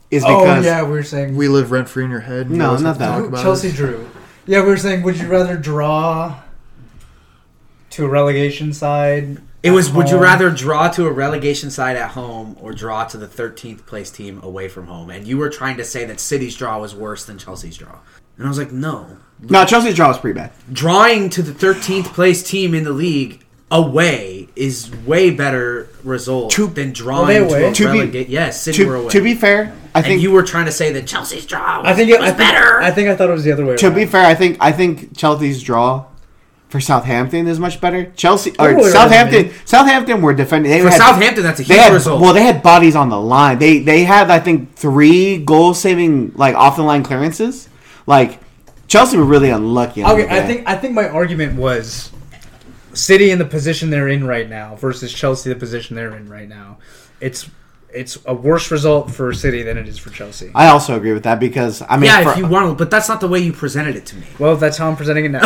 is because we were saying We live rent free in your head. You No, always not have to that. talk about Chelsea it. drew. Yeah, we were saying, would you rather draw to a relegation side? It was, at would you home? rather draw to a relegation side at home or draw to the 13th place team away from home? And you were trying to say that City's draw was worse than Chelsea's draw. And I was like, no. no, Chelsea's draw was pretty bad. Drawing to the 13th place team in the league away is way better result than drawing Were they away? to a relegation. Yes, City were away. To be fair, I think and you were trying to say that Chelsea's draw was, I think was better. I thought it was the other way to around. be fair, I think Chelsea's draw for Southampton is much better. Chelsea or Totally Southampton. Southampton were defending. They For had, Southampton, that's a they huge had result. well, they had bodies on the line. They had I think 3 goal saving like off the line clearances. Like Chelsea were really unlucky. On Okay, the day. I think my argument was City in the position they're in right now versus Chelsea the position they're in right now. It's a worse result for City than it is for Chelsea. I also agree with that because I mean, yeah, for, if you want to, but that's not the way you presented it to me. Well, that's how I'm presenting it now.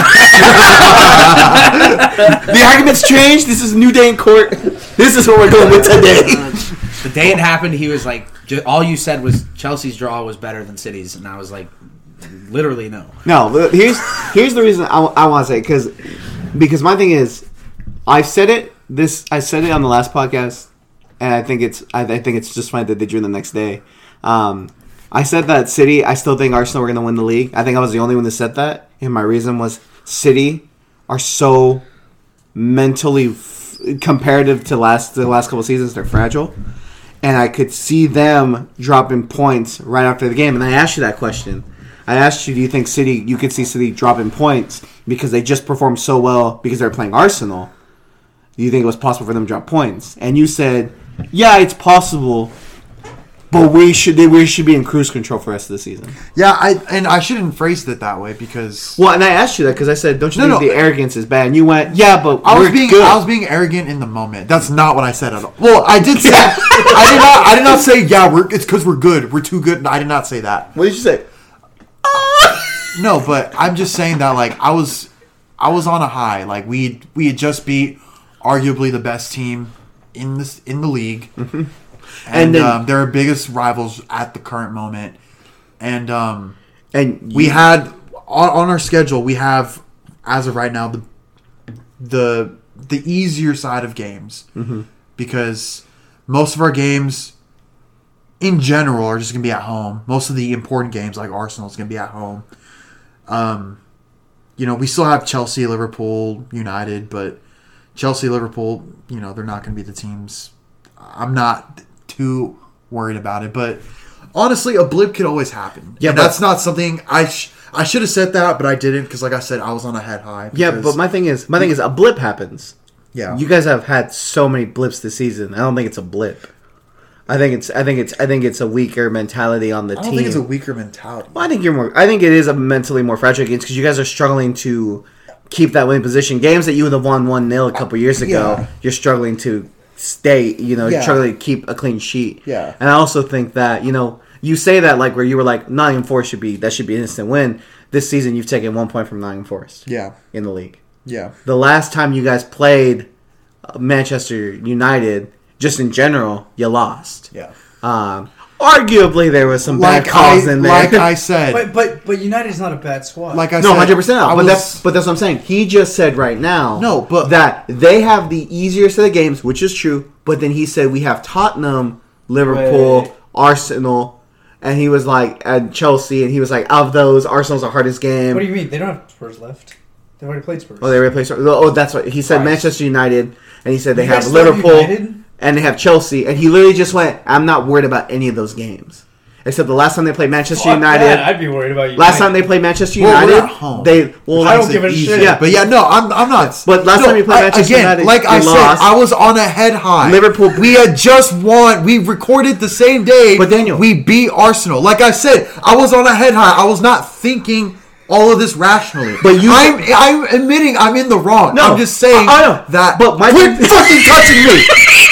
the argument's changed. This is a new day in court. This is what we're going with today. The day it happened, he was like, all you said was Chelsea's draw was better than City's, and I was like, literally no. No, here's the reason I want to say because my thing is, I said it on the last podcast, and I think it's just fine that they drew the next day. I said that City, I still think Arsenal were going to win the league. I think I was the only one that said that, and my reason was City are so mentally comparative to the last couple of seasons, they're fragile, and I could see them dropping points right after the game. And I asked you that question. I asked you, do you think you could see City dropping points because they just performed so well because they're playing Arsenal? Do you think it was possible for them to drop points? And you said, yeah, it's possible, but we should be in cruise control for the rest of the season. Yeah, I shouldn't phrase it that way because Well, and I asked you that because I said, don't you think No. the arrogance is bad? And you went, yeah, but I we're good. was being arrogant in the moment. That's not what I said at all. Well, I did say I did not say it's because we're good. We're too good. I did not say that. What did you say? No, but I'm just saying that like I was on a high. Like we had just beat arguably the best team in the league, and then- they're our biggest rivals at the current moment. And And we had on our schedule. We have as of right now the easier side of games because most of our games in general are just going to be at home. Most of the important games like Arsenal is going to be at home. We still have Chelsea, Liverpool, United, but Chelsea, Liverpool, they're not going to be the teams. I'm not too worried about it, but honestly, a blip could always happen. Yeah, And but- that's not something I should have said that, but I didn't because, like I said, I was on a head high. yeah, because- but my thing is, a blip happens. yeah, You guys have had so many blips this season. I don't think it's a blip. I think it's a weaker mentality on the I team. don't think it's a weaker mentality. Well, I think it is a mentally more fragile against because you guys are struggling to keep that winning position. Games that you would have won 1-0 a couple years ago, Yeah. you're struggling to stay. Yeah. Struggling to keep a clean sheet. Yeah. And I also think that you say that like where you were like Nottingham Forest should be an instant win. This season you've taken 1 point from Nottingham Forest. Yeah, In the league. yeah. The last time you guys played Manchester United, just in general, you lost. Yeah. Arguably, there was some bad calls in there. Like I said, but United's not a bad squad. like I No, said, 100%. I But was- that's what I'm saying. He just said right now. No, but- that they have the easier set of games, which is true. But then he said we have Tottenham, Liverpool, Wait. Arsenal, and he was like, and Chelsea, and he was like, of those, Arsenal's the hardest game. What do you mean? They don't have Spurs left. They've already played Spurs. Oh, they replaced. Oh, that's what he said. Twice. Manchester United, and he said they You have guys thought Liverpool, United? and they have Chelsea, and he literally just went, "I'm not worried about any of those games, except the last time they played Manchester Fuck United." that, I'd be worried about you. Last time they played Manchester Well, we're United, at home. they I don't give a shit. Yeah, but yeah, no, I'm not. But last time you played Manchester again, United, like they I said, lost. I was on a head high. Liverpool- we had just won. We recorded the same day. But Daniel- we beat Arsenal. Like I said, I was on a head high. I was not thinking all of this rationally. But you- I'm admitting I'm in the wrong. No, I'm just saying I know. that. But my quit thing- fucking touching me.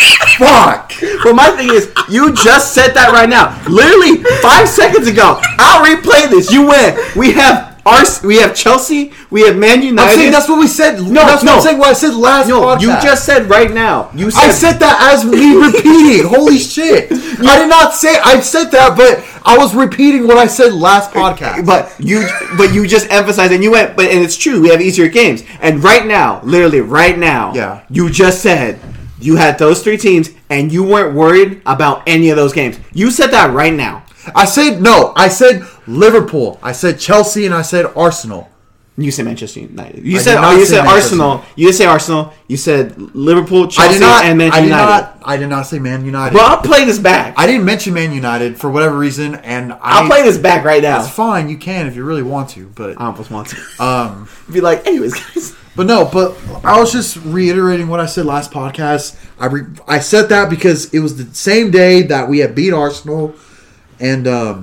Fuck. But my thing is, you just said that right now. Literally 5 seconds ago. I'll replay this. You win. We have We have Chelsea. We have Man United. I'm saying that's what we said. No, that's no. what I'm saying. What I said last podcast. You just said right now. You said I said that as me repeating. Holy shit! I did not say. I said that, but I was repeating what I said last podcast. But you just emphasized and you went. But and it's true. We have easier games. And right now, literally right now, Yeah. You just said you had those 3 teams and you weren't worried about any of those games. You said that right now. I said no. I said Liverpool. I said Chelsea, and I said Arsenal. You said Manchester United. You I said did not you say said Manchester. Arsenal. You didn't say Arsenal. You said Liverpool, Chelsea, I did not. and Manchester United. I did not say Man United. Bro, I'll play this back. I didn't mention Man United for whatever reason, and I'll play this back right now. That's fine. You can if you really want to, but I almost want to. um. Be like, anyways, guys. But I was just reiterating what I said last podcast. I said that because it was the same day that we had beat Arsenal, and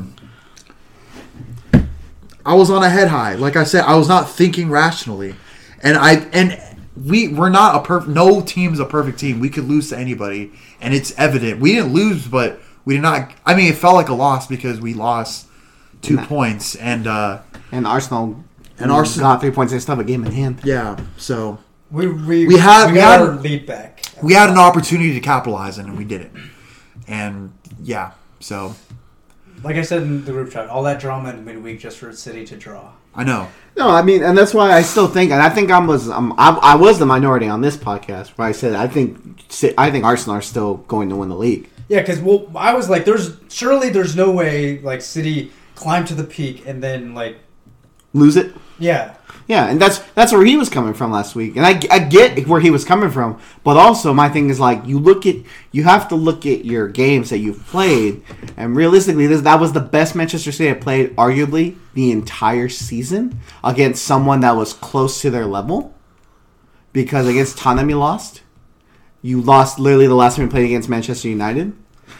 I was on a head high. Like I said, I was not thinking rationally, and we're not no team's a perfect team. We could lose to anybody, and it's evident. We didn't lose, but we did not. I mean, it felt like a loss because we lost 2 points, and Arsenal And Arsenal got 3 points. They still have a game in hand. yeah. So We had our lead back. we had an opportunity to capitalize on it, and we didn't. And yeah, so Like I said in the group chat, all that drama in midweek just for City to draw. I know. No, I mean, and that's why I still think, and I think I was the minority on this podcast where I said I think Arsenal are still going to win the league. Yeah, because I was like, there's no way like City climb to the peak and then like Lose it. yeah. Yeah, and that's where he was coming from last week, and I get where he was coming from, but also my thing is like you have to look at your games that you've played, and realistically, that was the best Manchester City had played arguably the entire season against someone that was close to their level, because against Tottenham you lost literally the last time you played against Manchester United.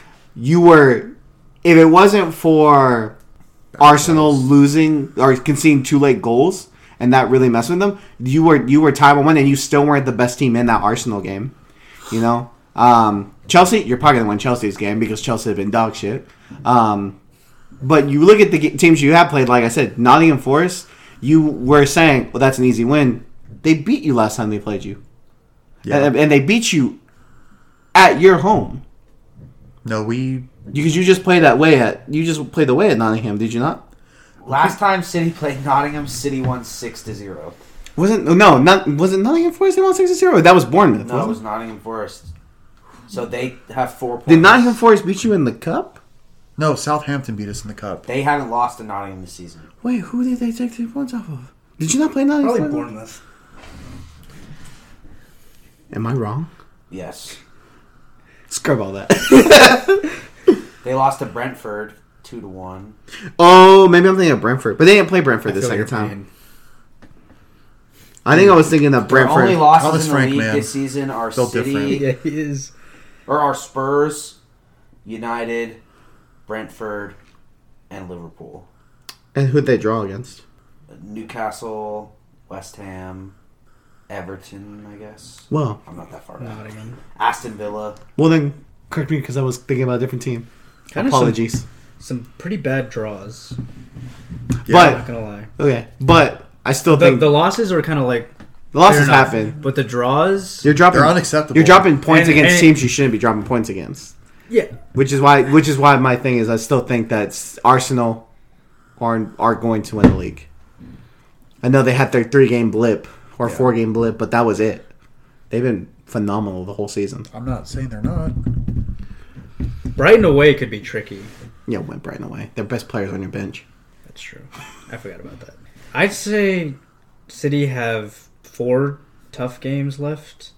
If it wasn't for Arsenal losing or conceding 2 late goals. And that really messed with them. You were tied 1-1, and you still weren't the best team in that Arsenal game. You know, Chelsea. You're probably gonna win Chelsea's game because Chelsea have been dog shit. But you look at the teams you have played. Like I said, Nottingham Forest. You were saying, well, that's an easy win. They beat you last time they played you, and they beat you at your home. No, because you just played away at Nottingham, did you not? Last time City played Nottingham, City won 6-0. Was it Nottingham Forest they won 6-0? That was Bournemouth. No, it wasn't was Nottingham Forest. So they have 4 points. Did Nottingham Forest beat you in the cup? no. Southampton beat us in the cup. They haven't lost to Nottingham this season. Wait, who did they take 3 points off of? Did you not play Nottingham Probably Forest? Bournemouth. Am I wrong? Yes. Scrub all that. They lost to Brentford 2-1. Oh, maybe I'm thinking of Brentford. But they didn't play Brentford the second time. I think I was thinking of Their Brentford. only Thomas losses in the Frank, league man. this season are Built City, different. Yeah, he is. or are Spurs, United, Brentford, and Liverpool. And who'd they draw against? Newcastle, West Ham, Everton, I guess. Well, I'm not that far down. Nottingham. Aston Villa. then correct me because I was thinking about a different team. Kind of Apologies. some pretty bad draws. But Not gonna lie. okay, but I still The think losses are kind of like the losses fair enough, happen. but the draws. You're dropping. They're unacceptable. You're dropping points And- against and- teams you shouldn't be dropping points against. Yeah, Which is why my thing is I still think that Arsenal are going to win the league. I know they had their 3-game blip or 4-game blip, but that was it. They've been phenomenal the whole season. I'm not saying they're not. Brighton away could be tricky. Yeah, went Brighton away. Their best players on your bench. That's true. I forgot about that. I'd say City have 4 tough games left.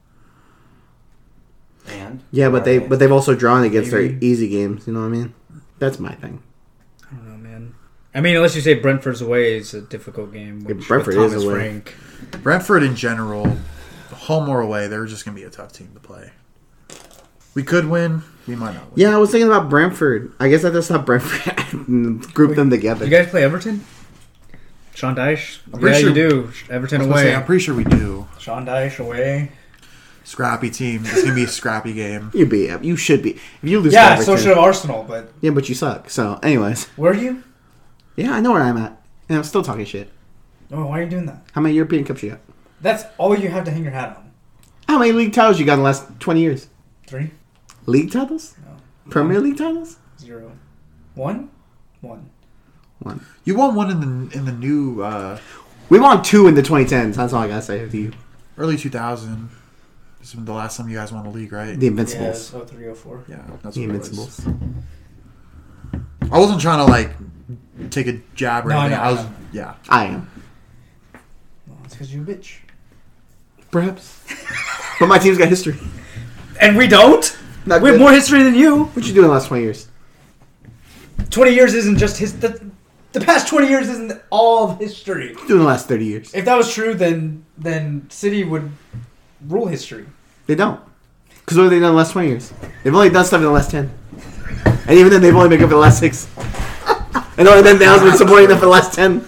And Yeah, but they've also drawn against their Maybe. easy games. You know what I mean? That's my thing. I don't know, man. I mean, unless you say Brentford's away is a difficult game. Yeah, Which, Brentford with is Thomas away. Frank. Brentford in general, home or away, they're just going to be a tough team to play. We could win. We might not win. Yeah, I was thinking about Brentford. I guess I just thought Brentford and group them together. You guys play Everton? Sean Dyche? I'm pretty Yeah, sure- you do. Everton I was gonna away. say, I'm pretty sure we do. Sean Dyche away. Scrappy team. It's going to be a scrappy game. You should be. If you lose, Yeah, to so Everton- should have Arsenal, but Yeah, but you suck. So, anyways, were you? yeah, I know where I'm at. And I'm still talking shit. Oh, why are you doing that? How many European Cups you got? That's all you have to hang your hat on. How many league titles you got in the last 20 years? 3, League titles? No. Premier League titles? 0, 1, 1. One. You won one in the new We won 2 in the 2010s. That's all I gotta say to you. early 2000. This was the last time you guys won a league, right? The Invincibles. Yeah, 03, 04. Yeah, that's The what it was. Invincibles. I wasn't trying to like take a jab or No, anything. no, I was, no. yeah. I am. Well, it's because you're a bitch. Perhaps. But my team's got history. And we don't? Not We have good. more history than you. What you do in the last 20 years? 20 years isn't just his. The past 20 years isn't all of history. What you do in the last 30 years? If that was true, then City would rule history. They don't. Because what have they done in the last 20 years? They've only done stuff in the last 10. And even then, they've only made up for the last 6. And only then, Dale's been supporting them for the last 10.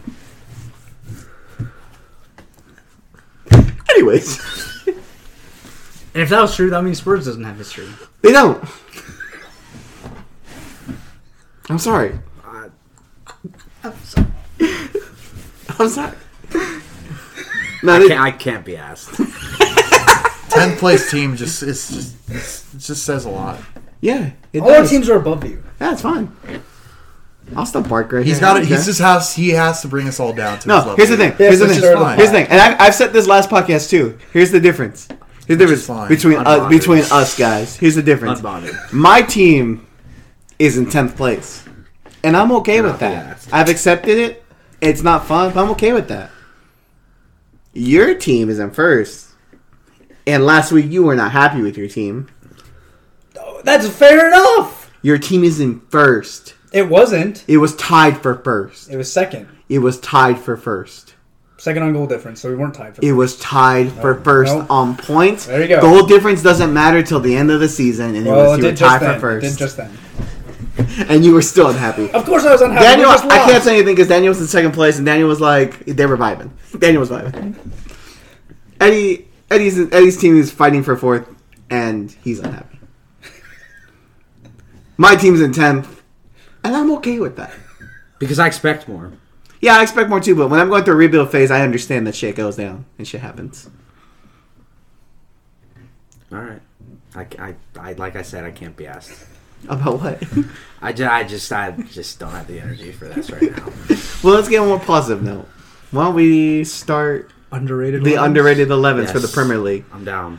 Anyways. And if that was true, that means Spurs doesn't have history. They don't. I'm sorry. I'm sorry. I'm sorry. No, they, I can't be asked. 10th place team it just says a lot. yeah. It All our does. teams are above you. Yeah, it's fine. I'll still bark right He's here. got it. Okay. He has to bring us all down to his No, level. here's the thing. Here's the Which thing. is fine. Here's the thing. And I've said this last podcast too. Here's the difference. Here's the difference fine. between us guys. Here's the difference. Unbothered. My team is in 10th place, and I'm okay with that. Yeah. I've accepted it. It's not fun, but I'm okay with that. Your team is in first, and last week you were not happy with your team. That's fair enough. Your team is in first. It wasn't. It was tied for first. It was second. It was tied for first. Second on goal difference, so we weren't tied for It was tied for first Nope. on points. There you go. Goal difference doesn't matter till the end of the season, and Well, it you were did just tied for then. It first. did just then. And you were still unhappy. Of course I was unhappy. Daniel, We just I can't lost. say anything because Daniel was in second place, and Daniel was like, they were vibing. Daniel was vibing. Eddie's team is fighting for fourth, and he's unhappy. My team's in 10th, and I'm okay with that. Because I expect more. Yeah, I expect more too, but when I'm going through a rebuild phase, I understand that shit goes down and shit happens. All right. I like I said, I can't be asked. About what? I just don't have the energy for this right now. Well, let's get on a more positive note. Why don't we start Underrated. the 11s? underrated 11s for the Yes. Premier League? I'm down.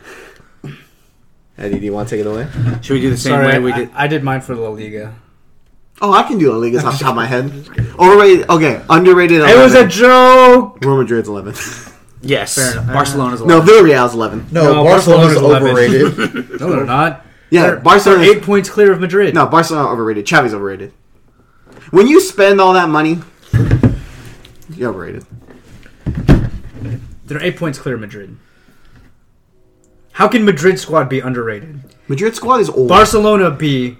Eddie, do you want to take it away? Should we do the same Sorry, way we did? I did mine for La Liga. Oh, I can do La Liga's off the top of my head. Overrated. Okay, underrated 11. It was a joke. Real Madrid's 11. Yes. Fair enough. Barcelona's No, 11. Villarreal's 11. No, No, Barcelona's Barcelona's 11. overrated. No, they're not. Yeah, They're Barcelona. 8 points clear of Madrid. No, Barcelona overrated. Xavi's overrated. When you spend all that money, you're overrated. They're 8 points clear of Madrid. How can Madrid squad be underrated? Madrid squad is old. Barcelona be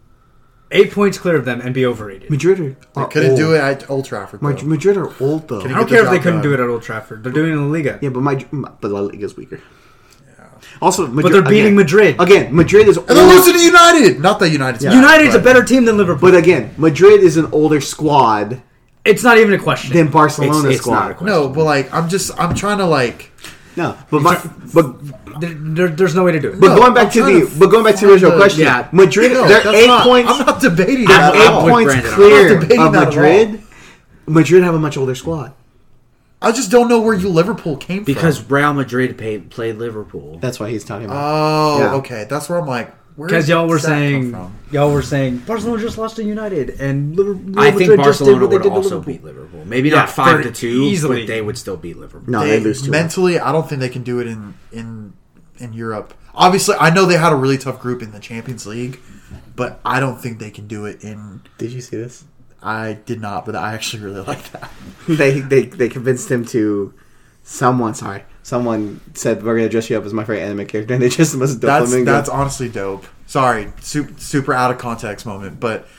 8 points clear of them and be overrated. Madrid They are couldn't old. do it at Old Trafford. Though. Madrid are old though. Can I you don't get care the if they job couldn't done? do it at Old Trafford. They're doing it in La Liga. Yeah, but La Liga's weaker. Also, Madrid, But they're beating again, Madrid. Again, Madrid is old. And they're losing to United. Not that United's bad, United's a but- better team than Liverpool. But again, Madrid is an older squad It's not even a question. than Barcelona's It's squad. not a question. No, but like I'm trying to like. No, but There's no way to do it. But No, going back I'm to trying the to but going back to the original find the- question, yeah. Madrid No, they're that's 8 not- points. I'm not debating They're that. I'm at all. 8 with points Brandon. I'm clear not debating of that at Madrid. Madrid have a much older squad. I just don't know where you Liverpool came Because from. Real Madrid played Liverpool. That's why he's talking about. Oh, Yeah. okay. That's where I'm like. Where Because y'all were does that come saying from? Barcelona just lost to United and Real I think Madrid just did Barcelona what they would did to also Liverpool. beat Liverpool. Maybe Yeah, not 5-2, easily. but they would still beat Liverpool. No, they lose to mentally, I don't think they can do it in Europe. Obviously, I know they had a really tough group in the Champions League, but I don't think they can do it in. Did you see this? I did not, but I actually really like that. They convinced him to. Someone said we're gonna dress you up as my favorite anime character, and they just must have Doflamingo. That's honestly dope. Sorry, super out of context moment, but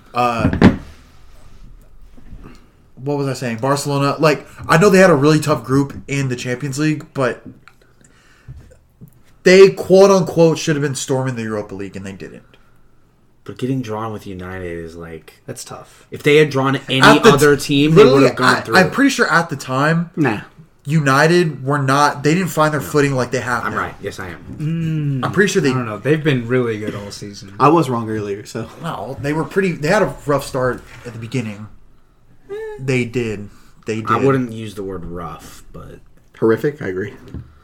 what was I saying? Barcelona, like I know they had a really tough group in the Champions League, but they quote unquote should have been storming the Europa League, and they didn't. But getting drawn with United is like... That's tough. If they had drawn any At the other team, they would literally, have gone through. I'm pretty sure at the time, Nah. United were not. They didn't find their footing like they have I'm now. right. Yes, I am. I'm pretty sure I they. don't know. They've been really good all season. I was wrong earlier, so. No, they were pretty. They had a rough start at the beginning. They did. They did. I wouldn't use the word rough, but... Horrific, I agree.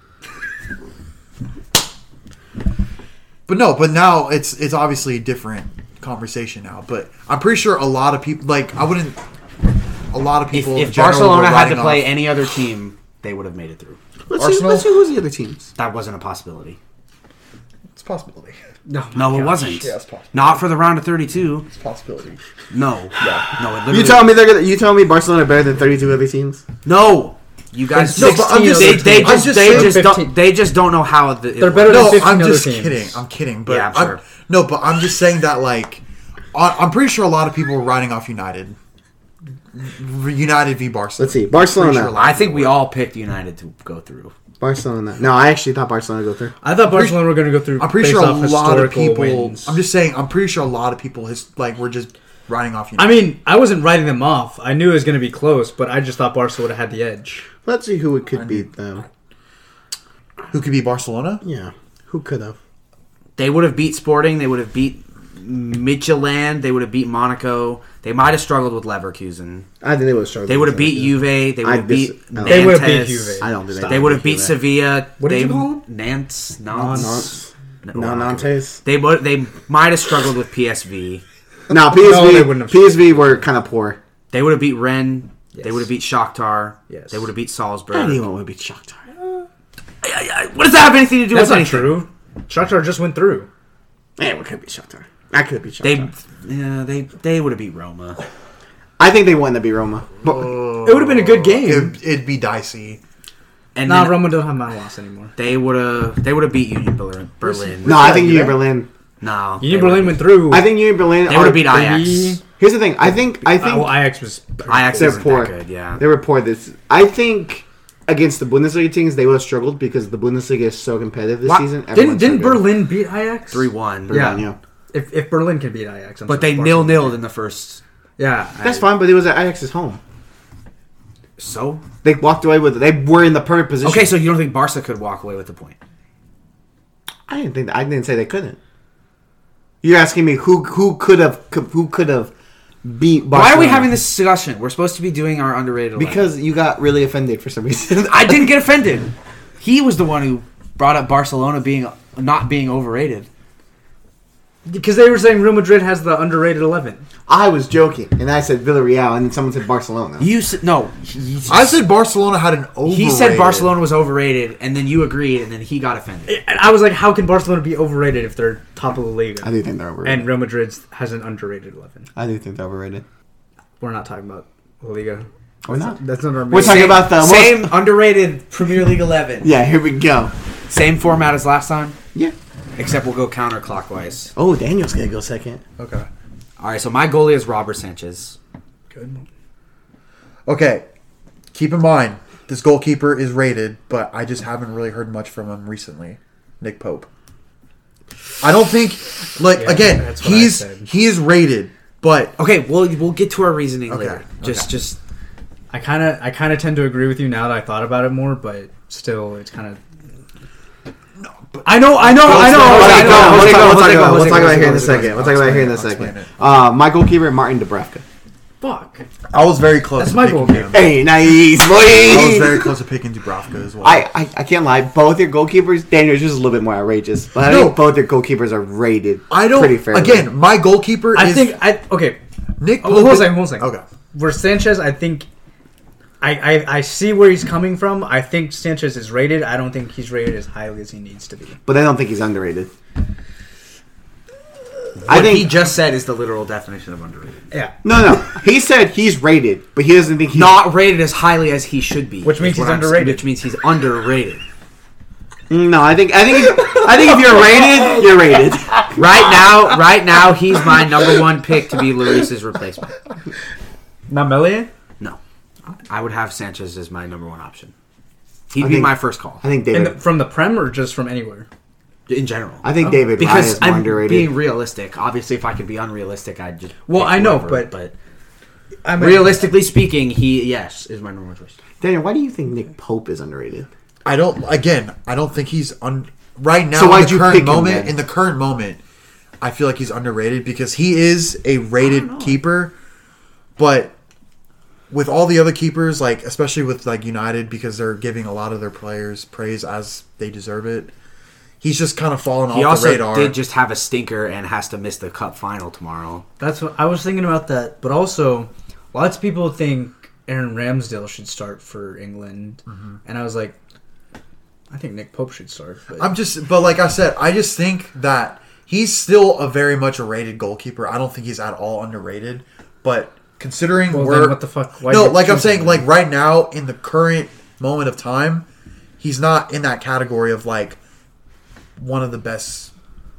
But no, but now it's obviously a different conversation now. But I'm pretty sure a lot of people A lot of people. in If general Barcelona were had to writing play off- any other team, they would have made it through. Let's see who's the other teams. That wasn't a possibility. it's a possibility. No, No, it wasn't. Yeah, it's possible. Not for the round of 32. It's a possibility. No. No, it literally... You telling me Barcelona better than 32 other teams? No. You guys... No, but I'm just- they just don't know how... They're better than No, 15 I'm other just teams. kidding. I'm kidding. But Yeah, I'm sure. No, but I'm just saying that I'm pretty sure a lot of people were writing off United. United v Barcelona. Let's see. Pretty Barcelona. sure a lot I of think people we were. all picked United to go through. Barcelona. No, I actually thought Barcelona would go through. I thought Barcelona were going to go through. I'm pretty based sure a off lot of historical people. wins. I'm just saying. I'm pretty sure a lot of people were just writing off United. I mean, I wasn't writing them off. I knew it was going to be close, but I just thought Barca would have had the edge. Let's see who it could beat them. Who could be Barcelona? Yeah. Who could have? They would have beat Sporting. They would have beat Midtjylland. They would have beat Monaco. They might have struggled with Leverkusen. I think they would have struggled. They would have with beat that, Juve. They would have beat no. They would have beat Nantes. Juve. I don't think They would have beat Juve. Sevilla. What did they, you call them? Nantes. Nantes. No, No, Nantes. They might have struggled with PSV. No, PSV. No, they wouldn't have. PSV were kind of poor. They would have beat Rennes. Yes. They would have beat Shakhtar. Yes. They would have beat Salzburg. Anyone would beat Shakhtar. What does that have anything to do That's with not anything? true. Shakhtar just went through. Anyone could beat Shakhtar. I could beat They, Shakhtar. they would have beat Roma. I think they wouldn't have beat Roma. But It would have been a good game. It'd be dicey. And Nah, then Roma don't have my loss anymore. they would have beat Union Berlin. no, I think Yeah. Union Berlin. No, Union they Berlin would've- went through. I think Union Berlin. They would have beat are- Ajax. Here's the thing. I think. well, Ajax was. Ajax They're isn't poor. that good. Yeah. They were poor. I think against the Bundesliga teams, they would have struggled because the Bundesliga is so competitive this What? season. Didn't Everyone's so good. Berlin beat Ajax? 3-1. Yeah. Yeah. If Berlin can beat Ajax, I'm But they surprised Barcelona 0-0'd can't. in the first. Yeah, That's fine, but it was at Ajax's home. So They walked away with it. They were in the perfect position. okay, so you don't think Barca could walk away with the point? I didn't say they couldn't. You're asking me who could have beat Barcelona? Why are we having this discussion? We're supposed to be doing our underrated. 11. Because you got really offended for some reason. I didn't get offended. He was the one who brought up Barcelona not being overrated. because they were saying Real Madrid has the underrated 11. I was joking, and I said Villarreal, and then someone said Barcelona. You said no. I said Barcelona had an overrated. He said Barcelona was overrated, and then you agreed, and then he got offended. And I was like, how can Barcelona be overrated if they're top of the league? I do think they're overrated. And Real Madrid has an underrated 11. I do think they're overrated. We're not talking about La Liga. We're not. That's not our We're talking about the same most. underrated Premier League 11. Yeah, here we go. Same format as last time, Yeah. except we'll go counterclockwise. Oh, Daniel's gonna go second. Okay. All right, so my goalie is Robert Sanchez. Good. Okay, keep in mind this goalkeeper is rated, but I just haven't really heard much from him recently. Nick Pope. I don't think Yeah, again that's what I he said. is rated, but Okay, we'll get to our reasoning Okay, later. Just I kind of tend to agree with you now that I thought about it more, but still, it's kind of. I know. We'll talk about it here in a second. We'll talk about it here in a I'll second. explain it. My goalkeeper, Martin Dubravka. Fuck. I was very close. That's to my picking goalkeeper. him. Hey, nice boy. I was very close to picking Dubravka as well. I can't lie. Both your goalkeepers, Daniel's just a little bit more outrageous, but I No. think both your goalkeepers are rated. I don't. pretty fairly. Again, my goalkeeper I is think okay. Nick Pope. Hold on a second. Okay. For Sanchez, I think I see where he's coming from. I think Sanchez is rated. I don't think he's rated as highly as he needs to be. but I don't think he's underrated. what he just said is the literal definition of underrated. Yeah. No. He said he's rated, but he doesn't think he's Not rated as highly as he should be. Which means is what he's I'm- underrated. Which means he's underrated. No, I think if you're rated, you're rated. Right now, he's my number one pick to be Lloris's replacement. Not Melier? No, I would have Sanchez as my number one option. He'd I be think- my first call. I think David. From the Prem or just from anywhere? in general. I think David Raya Because is more I'm underrated. being realistic. Obviously, if I could be unrealistic, I'd just Well, pick I know, whoever, but I mean, realistically speaking, he is my number one choice. Daniel, why do you think Nick Pope is underrated? I don't think he's right now So why'd in the you current pick him, moment. then? In the current moment, I feel like he's underrated because he is a rated keeper, but with all the other keepers, like especially with like United, because they're giving a lot of their players praise as they deserve it, he's just kind of fallen He off the also radar. did just have a stinker and has to miss the cup final tomorrow. that's what I was thinking about that. But also, lots of people think Aaron Ramsdale should start for England, and I was like, I think Nick Pope should start. But But like I said, I just think that he's still a very much a rated goalkeeper. I don't think he's at all underrated, but considering well, we're then what the fuck? Why no, did you like I'm choose saying, him? like right now in the current moment of time, he's not in that category of like one of the best,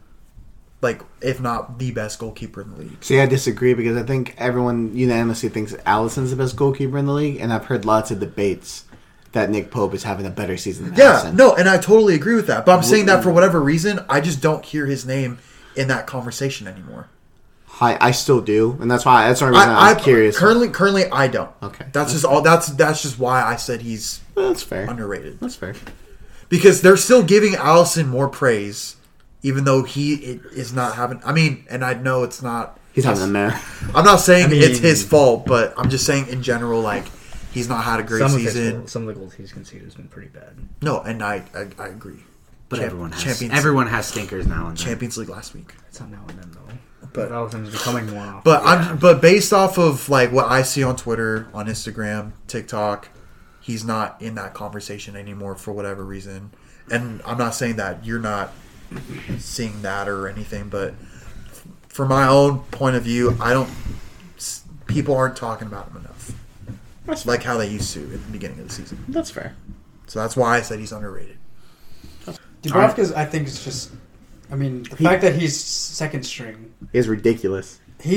like if not the best goalkeeper in the league. See, I disagree because I think everyone unanimously thinks Alisson's the best goalkeeper in the league, and I've heard lots of debates that Nick Pope is having a better season than Yeah, Alisson. no, and I totally agree with that. But I'm saying that for whatever reason, I just don't hear his name in that conversation anymore. I still do, and that's why. That's the only reason I'm curious. Currently, I don't. Okay. That's just all. That's just why I said he's Well, that's fair. underrated. That's fair. Because they're still giving Alisson more praise, even though he is not having. I mean, and I know it's not. He's having a mare. I'm not saying I mean- it's his fault, but I'm just saying in general, like he's not had a great some season. some of the goals he's conceded has been pretty bad. No, and I agree. But everyone Champions has stinkers now and then. Champions League last week. It's not now and then though. But- But Alisson's becoming one off. But based off of like what I see on Twitter, on Instagram, TikTok, he's not in that conversation anymore for whatever reason. And I'm not saying that you're not seeing that or anything, but from my own point of view, people aren't talking about him enough. Like how they used to at the beginning of the season. That's fair. So that's why I said he's underrated. Dubravka's, I think, is just. I mean, the fact that he's second string, It's ridiculous. he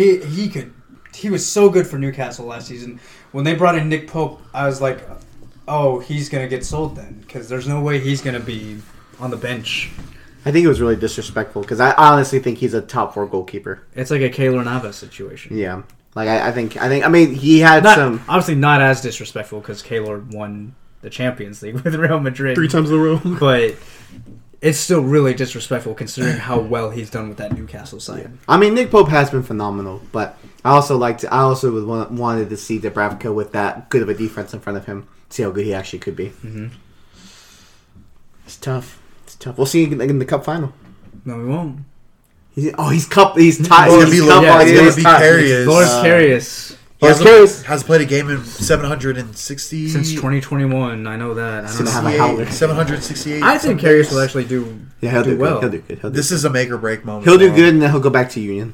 was so good for Newcastle last season. When they brought in Nick Pope, I was like, oh, he's gonna get sold then because there's no way he's gonna be on the bench. I think it was really disrespectful because I honestly think he's a top 4 goalkeeper. It's like a Keylor Navas situation. Yeah, like I think. I mean, he had some Obviously, not as disrespectful because Keylor won the Champions League with Real Madrid 3 times in a row. but it's still really disrespectful considering how well he's done with that Newcastle side. I mean, Nick Pope has been phenomenal, but I also wanted to see Dubravka with that good of a defense in front of him, see how good he actually could be. Mm-hmm. It's tough. It's tough. We'll see in the cup final. No, we won't. He's tied. He's Cup. gonna be cup- yeah, he's he's gonna be tied. Karius. Loris Karius. He Loris hasn't, Karius. hasn't played a game in 760 Since 2021, I know that. I He's don't gonna know. have a howler. 768. I think Karius will actually do. Yeah, he'll do well. good. He'll do good. He'll do This is a make or break moment. He'll do for him. good, and then he'll go back to Union.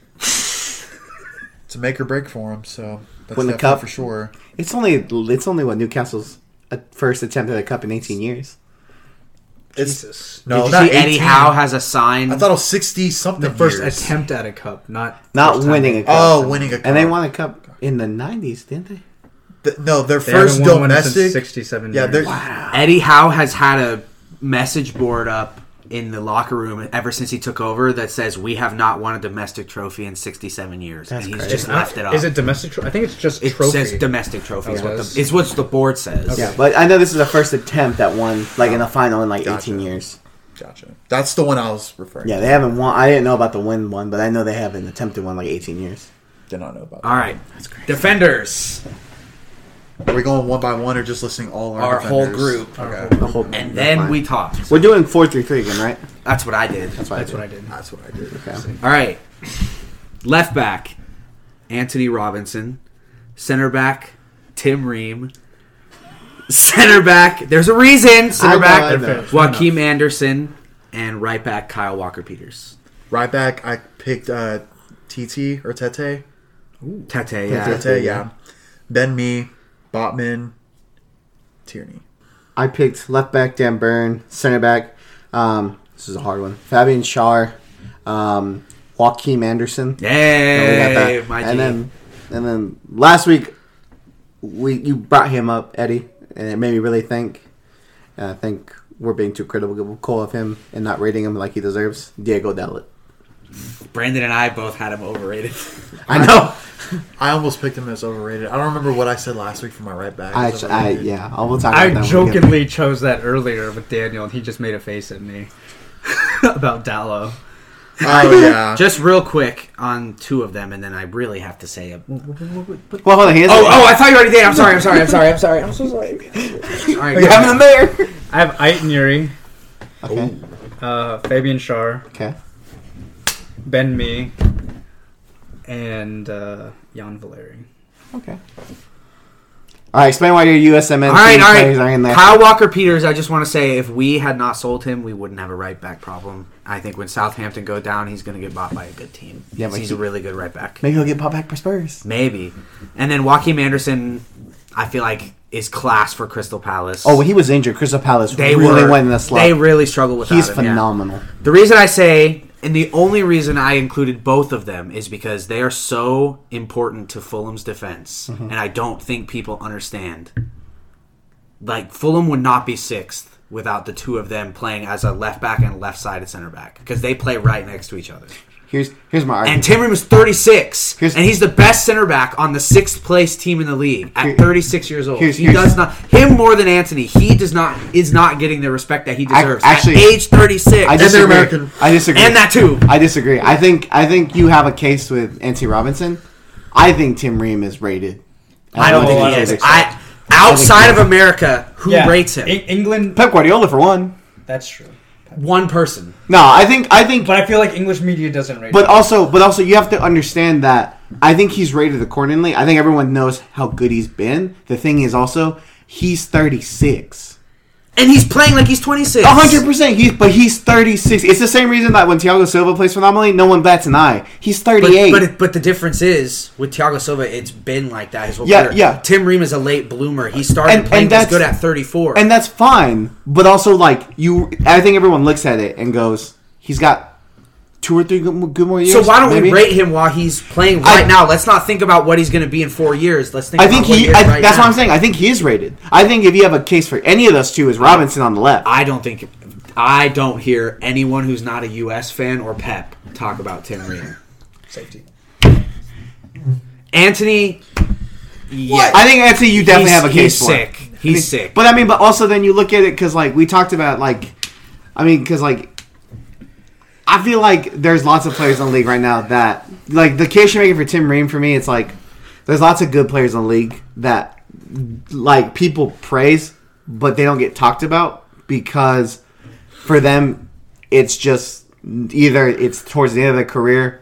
It's a make or break for him. So that's Win the definitely cup. for sure. It's only what Newcastle's first attempt at a cup in 18 years. It's Jesus. no, Did you not see Eddie 18. Howe has a sign? I thought it was 60 something. The first years. attempt at a cup, not Not first winning time. a cup. Oh, winning a cup. And they won a cup in the 90s, didn't they? No, their They first haven't won one domestic. since 67 Yeah, years. they're Eddie Howe has had a message board up in the locker room ever since he took over that says we have not won a domestic trophy in 67 years, That's and he's crazy. just left it up. Is it domestic? I think it's just It trophy. says domestic trophy. Is Oh, what it the, does? it's what the board says. Yeah, but I know this is the first attempt at one, like in a final in like Gotcha. 18 years. Gotcha. That's the one I was referring. Yeah, to. they haven't won. I didn't know about the win one, but I know they haven't attempted one like 18 years. Did not know about. All right, defenders. Are we going one by one or just listing all Our whole defenders? group. Okay. The whole- And that's then fine. we talked. We're doing 4-3-3 again, right? That's what I did. That's That's what I did. That's what I did. Okay. All right. Left back, Anthony Robinson. Center back, Tim Ream. Center back, there's a reason. Center I know, back, I know. Joaquim Anderson. And right back, Kyle Walker-Peters. Right back, I picked TT or Tete. Tete, yeah. Tete, yeah. Ben Mee, Botman, Tierney. I picked left back Dan Byrne, center back. This is a hard one. Fabian Schär, Joaquim Anderson. No, we got Yay, that. my G. and then last week you brought him up, Eddie, and it made me really think. And I think we're being too critical of him and not rating him like he deserves, Diego Dalot. Brandon and I both had him overrated. I know. I almost picked him as overrated. I don't remember what I said last week for my right back. I will talk about that. I one again. jokingly chose that earlier with Daniel, and he just made a face at me about Dallo. Oh, yeah. Just real quick on two of them, and then I really have to say it. Well, hold on. I thought you already did. I'm sorry. I'm so sorry. All right, You're having him there. I have Aiton Yuri, Okay. Fabian Schär, Okay. Ben Mee, and Jan Valeri. Okay. All right. Explain why your USMN All right. players are in there. Kyle Walker-Peters, I just want to say, if we had not sold him, we wouldn't have a right back problem. I think when Southampton go down, he's going to get bought by a good team. Yeah, but he's a really good right back. Maybe he'll get bought back for Spurs. Maybe. And then Joaquin Anderson, I feel like, is class for Crystal Palace. Oh, when he was injured, Crystal Palace They really went in the slump. They really struggled with He's him, yeah. phenomenal. The reason I say, and the only reason I included both of them, is because they are so important to Fulham's defense. Mm-hmm. And I don't think people understand. Like, Fulham would not be sixth without the two of them playing as a left back and a left-sided center back. Because they play right next to each other. Here's my argument. And Tim Ream is 36, and he's the best center back on the sixth place team in the league at 36 years old. He does not him more than Anthony. He is not getting the respect that he deserves. Actually, at age 36, I disagree. I disagree. And that too. I disagree. I think you have a case with Anthony Robinson. I think Tim Ream is rated. I don't think he is. Outside of America, who rates him? England. Pep Guardiola for one. That's true. One person. No, I think. But I feel like English media doesn't rate. But also, you have to understand that I think he's rated accordingly. I think everyone knows how good he's been. The thing is also, he's 36. And he's playing like he's 26. 100%. But he's 36. It's the same reason that when Thiago Silva plays phenomenally, no one bats an eye. He's 38. But the difference is, with Thiago Silva, it's been like that his whole career. Yeah. Tim Ream is a late bloomer. He started playing this good at 34. And that's fine. But also, I think everyone looks at it and goes, he's got 2 or 3 good more years. So why don't we rate him while he's playing now? Let's not think about what he's going to be in 4 years. Let's think. That's what I'm saying. I think he is rated. I think if you have a case for any of those two, is Robinson on the left. I don't hear anyone who's not a U.S. fan or Pep talk about Tim Ream. Safety. Anthony. Yeah, I think Anthony, you definitely have a case for. He's sick. But also then you look at it because we talked about I feel like there's lots of players in the league right now that, the case you're making for Tim Ream, for me, it's there's lots of good players in the league that, people praise, but they don't get talked about because for them, it's just either it's towards the end of their career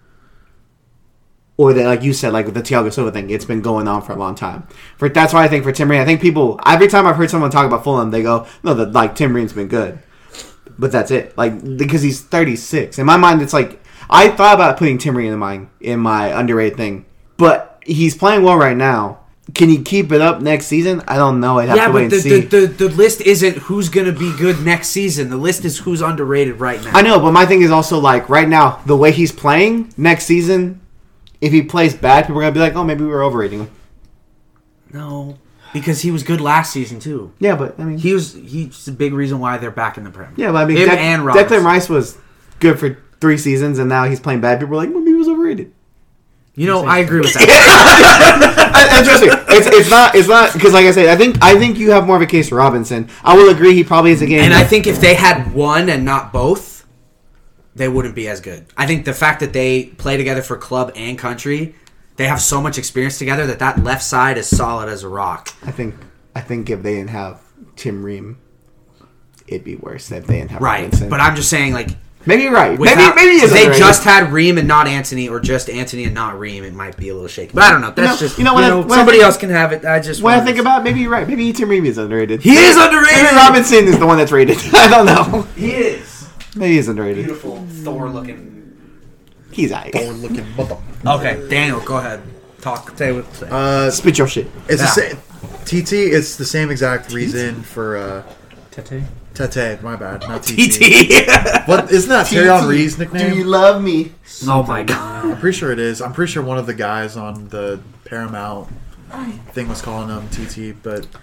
or that, like you said, with the Thiago Silva thing, it's been going on for a long time. That's why I think for Tim Ream, I think people, every time I've heard someone talk about Fulham, they go, no, Tim Ream's been good. But that's it. Because he's 36. In my mind, it's I thought about putting Tim Ream in my underrated thing. But he's playing well right now. Can he keep it up next season? I don't know. I'd have to wait and see. The list isn't who's going to be good next season. The list is who's underrated right now. I know, but my thing is also right now, the way he's playing next season, if he plays bad, people are going to be like, oh, maybe we were overrating him. No. Because he was good last season too. Yeah, but he's the big reason why they're back in the Prem. Yeah, but him and Robinson. Declan Rice was good for 3 seasons, and now he's playing bad. People are like, well, maybe he was overrated. I agree with that. Trust me, it's not because, like I said, I think you have more of a case for Robinson. I will agree, he probably is a game. And I think if they had one and not both, they wouldn't be as good. I think the fact that they play together for club and country. They have so much experience together that left side is solid as a rock. I think if they didn't have Tim Ream, it'd be worse if they didn't have right. Robinson. But I'm just saying, maybe you're right. Maybe if they just had Ream and not Anthony, or just Anthony and not Ream, it might be a little shaky. But I don't know. That's somebody else can have it. When I think about it, maybe you're right. Maybe Tim Ream is underrated. He is underrated. Maybe Robinson is the one that's rated. I don't know. He is. Maybe he's underrated. Beautiful Thor-looking. He's aight. Thor-looking mother. Okay, Daniel, go ahead. Talk. Say what. Spit your shit. It's the same. TT. It's the same exact reason for Tete. Tete. My bad. Not TT. TT. What isn't that Thierry Henry's nickname? Do you love me? Oh my god. I'm pretty sure it is. I'm pretty sure one of the guys on the Paramount thing was calling him TT, but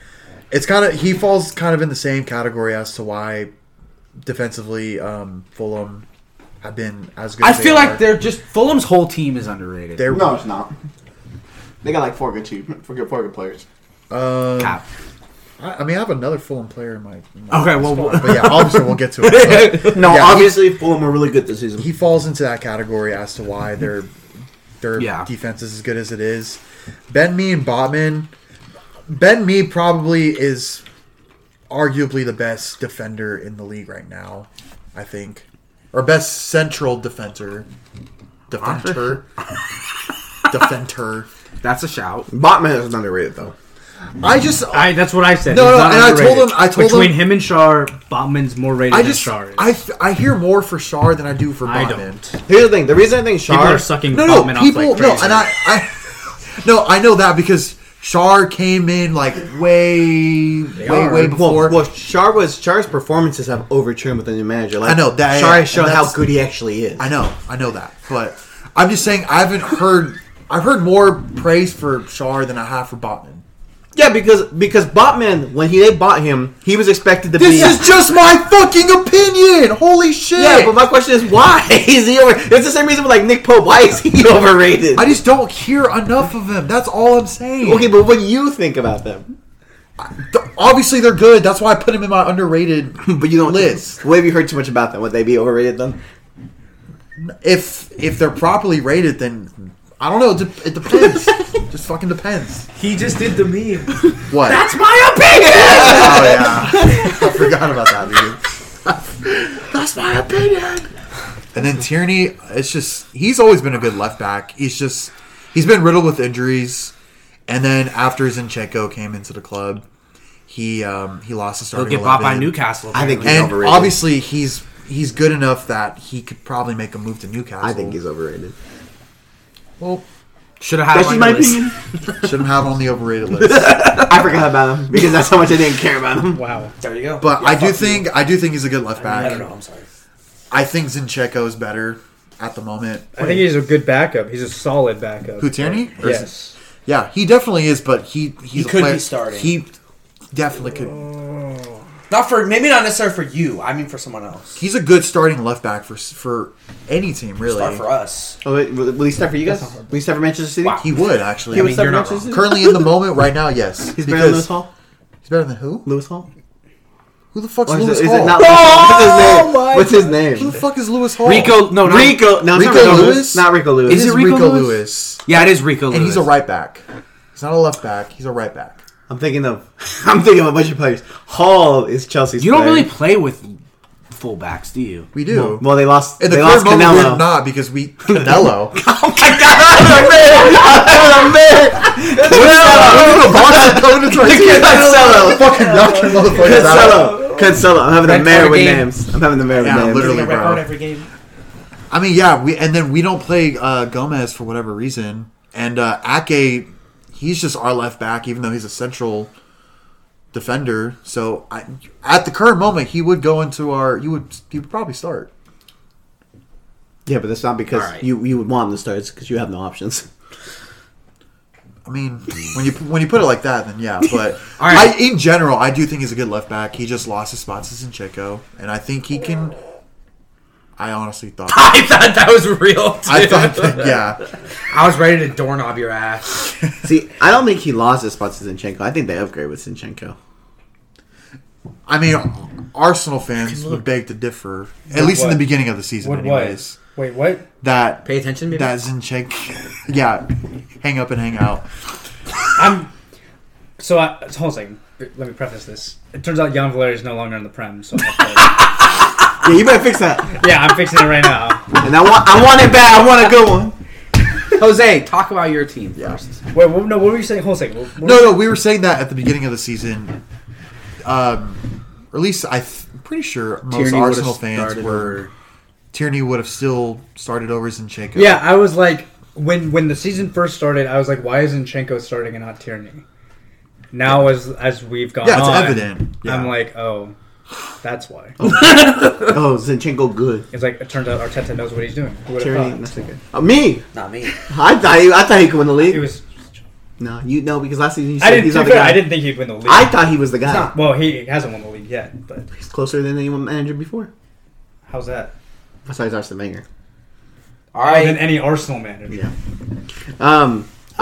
it's kind of he falls kind of in the same category as to why defensively Fulham have been as good. I as they feel are. like they're just Fulham's whole team is underrated. They're No, it's not. They got like four good players. Cap. I mean, I have another Fulham player in my Okay, well, spot, but yeah, obviously we'll get to it. But, No, yeah, obviously Fulham are really good this season. he falls into that category as to why their Yeah. defense is as good as it is. Ben Mee and Botman. Ben Mee probably is arguably the best defender in the league right now, I think. Or best central defender. Defender. Defender. That's a shout. Botman is underrated though. That's what I said. No, He's no, not and I underrated. told Between him him and Shar, Botman's more rated than Shar is. I hear more for Shar than I do for I Botman. don't. Here's the thing. The reason I think People Shar are sucking No, Botman people, off like crazy. and I know that because Shar came in like way before. Well, Shar's performances have overturned with the new manager. Like, I know that Shar has and shown how that's- good he actually is. I know that, but I'm just saying I've heard more praise for Shar than I have for Botman. Yeah, because Botman, when they bought him, he was expected to be. This is just my fucking opinion. Holy shit! Yeah, but my question is, why is he over? It's the same reason with like Nick Pope. Why is he overrated? I just don't hear enough of him. That's all I'm saying. Okay, but what do you think about them? Obviously they're good. That's why I put him in my underrated But you don't list. What have you heard too much about them? Would they be overrated then? If they're properly rated, then I don't know. It depends. Just fucking depends. He just did the meme. What? That's my opinion! Oh yeah, I forgot about that, dude. That's my opinion. And then Tierney, it's just he's always been a good left back. He's been riddled with injuries, and then after Zinchenko came into the club, he lost the He'll starting get bought by 11. Newcastle. I think apparently. he's And overrated. obviously he's good enough that he could probably make a move to Newcastle. I think he's overrated. well. Should have had That's him just on my your list. opinion. Shouldn't have him on the overrated list. I forgot about him because that's how much I didn't care about him. Wow. There you go. But Yeah, I do fuck you. think he's a good left I back. don't know. I'm sorry. I think Zinchenko is better at the moment. I think he's a good backup. He's a solid backup. Who, Tierney? Or is Yes. Yeah, he definitely is, but he's He a could player- be starting. He definitely could. Maybe not necessarily for you. I mean for someone else. He's a good starting left back for any team, really. Start for us. Oh, wait, will he start for you guys? Will he start for Manchester City? Wow. He would actually. He would mean, start you're for not Manchester wrong. City? Currently in the moment, right now, yes. He's better than Lewis Hall? He's better than who? Lewis Hall? Who the fuck's Or Lewis is it Hall? not What's his name? Who the fuck is Lewis Hall? Rico, no, Rico. No, it's Rico not Rico Lewis? Not Rico Lewis. Is it Rico Lewis? Lewis? Yeah, it is Rico And Lewis. he's a right back. He's not a left back. He's a right back. I'm thinking of a bunch of players. Hall is Chelsea's You don't player. really play with fullbacks, do you? We do. Well, they lost. In the They current lost moment, we're Canelo. not because we Canelo. Oh my god! Cancelo. Fucking knocking motherfuckers out. Cancelo. I'm having the Red mayor card with game. names. I'm having the mayor with Yeah, names. literally, bro. every game. I mean, yeah, we don't play Gomez for whatever reason, and Ake, he's just our left back, even though he's a central defender. So at the current moment, he would go into he would probably start. Yeah, but that's not because All right. you would want him to start. It's because you have no options. I mean, when you put it like that, then yeah. But All right. in general, I do think he's a good left back. He just lost his spot to Zinchenko, and I think he can. I honestly thought. I thought that was real. Too. I thought that, yeah. I was ready to doorknob your ass. See, I don't think he lost his spot to Zinchenko. I think they upgrade with Zinchenko. I mean, Arsenal fans would beg to differ, at least in the beginning of the season, What? anyways. Wait, what? That Pay attention, maybe. that Zinchenko, yeah, hang up and hang out. So hold a second. Let me preface this. It turns out Jan Valeri is no longer in the Prem, so Yeah, you better fix that. yeah, I'm fixing it right now. And I want it bad. I want a good one. Jose, talk about your team first. Wait, what were you saying? Hold a second. What No, we were saying that at the beginning of the season. Or at least I'm pretty sure most Tierney would've Arsenal fans started were. over- Tierney would have still started over Zinchenko. Yeah, I was like, when the season first started, I was like, why is Zinchenko starting and not Tierney? Now, as we've gone Yeah, it's on, evident. Yeah. I'm like, oh, that's why. Oh, Zinchenko good. It's like it turns out Arteta knows what he's doing. Who would have Tierney, thought? that's okay. Me. Not me. I thought he could win the league. It was No, because last season you I said didn't. he's To not be the fair, guy. I didn't think he'd win the league. I thought he was the guy. not. Well, he hasn't won the league yet, but He's closer than anyone manager before. how's that? Besides Arsene Wenger. All Than right. any Arsenal manager. Yeah.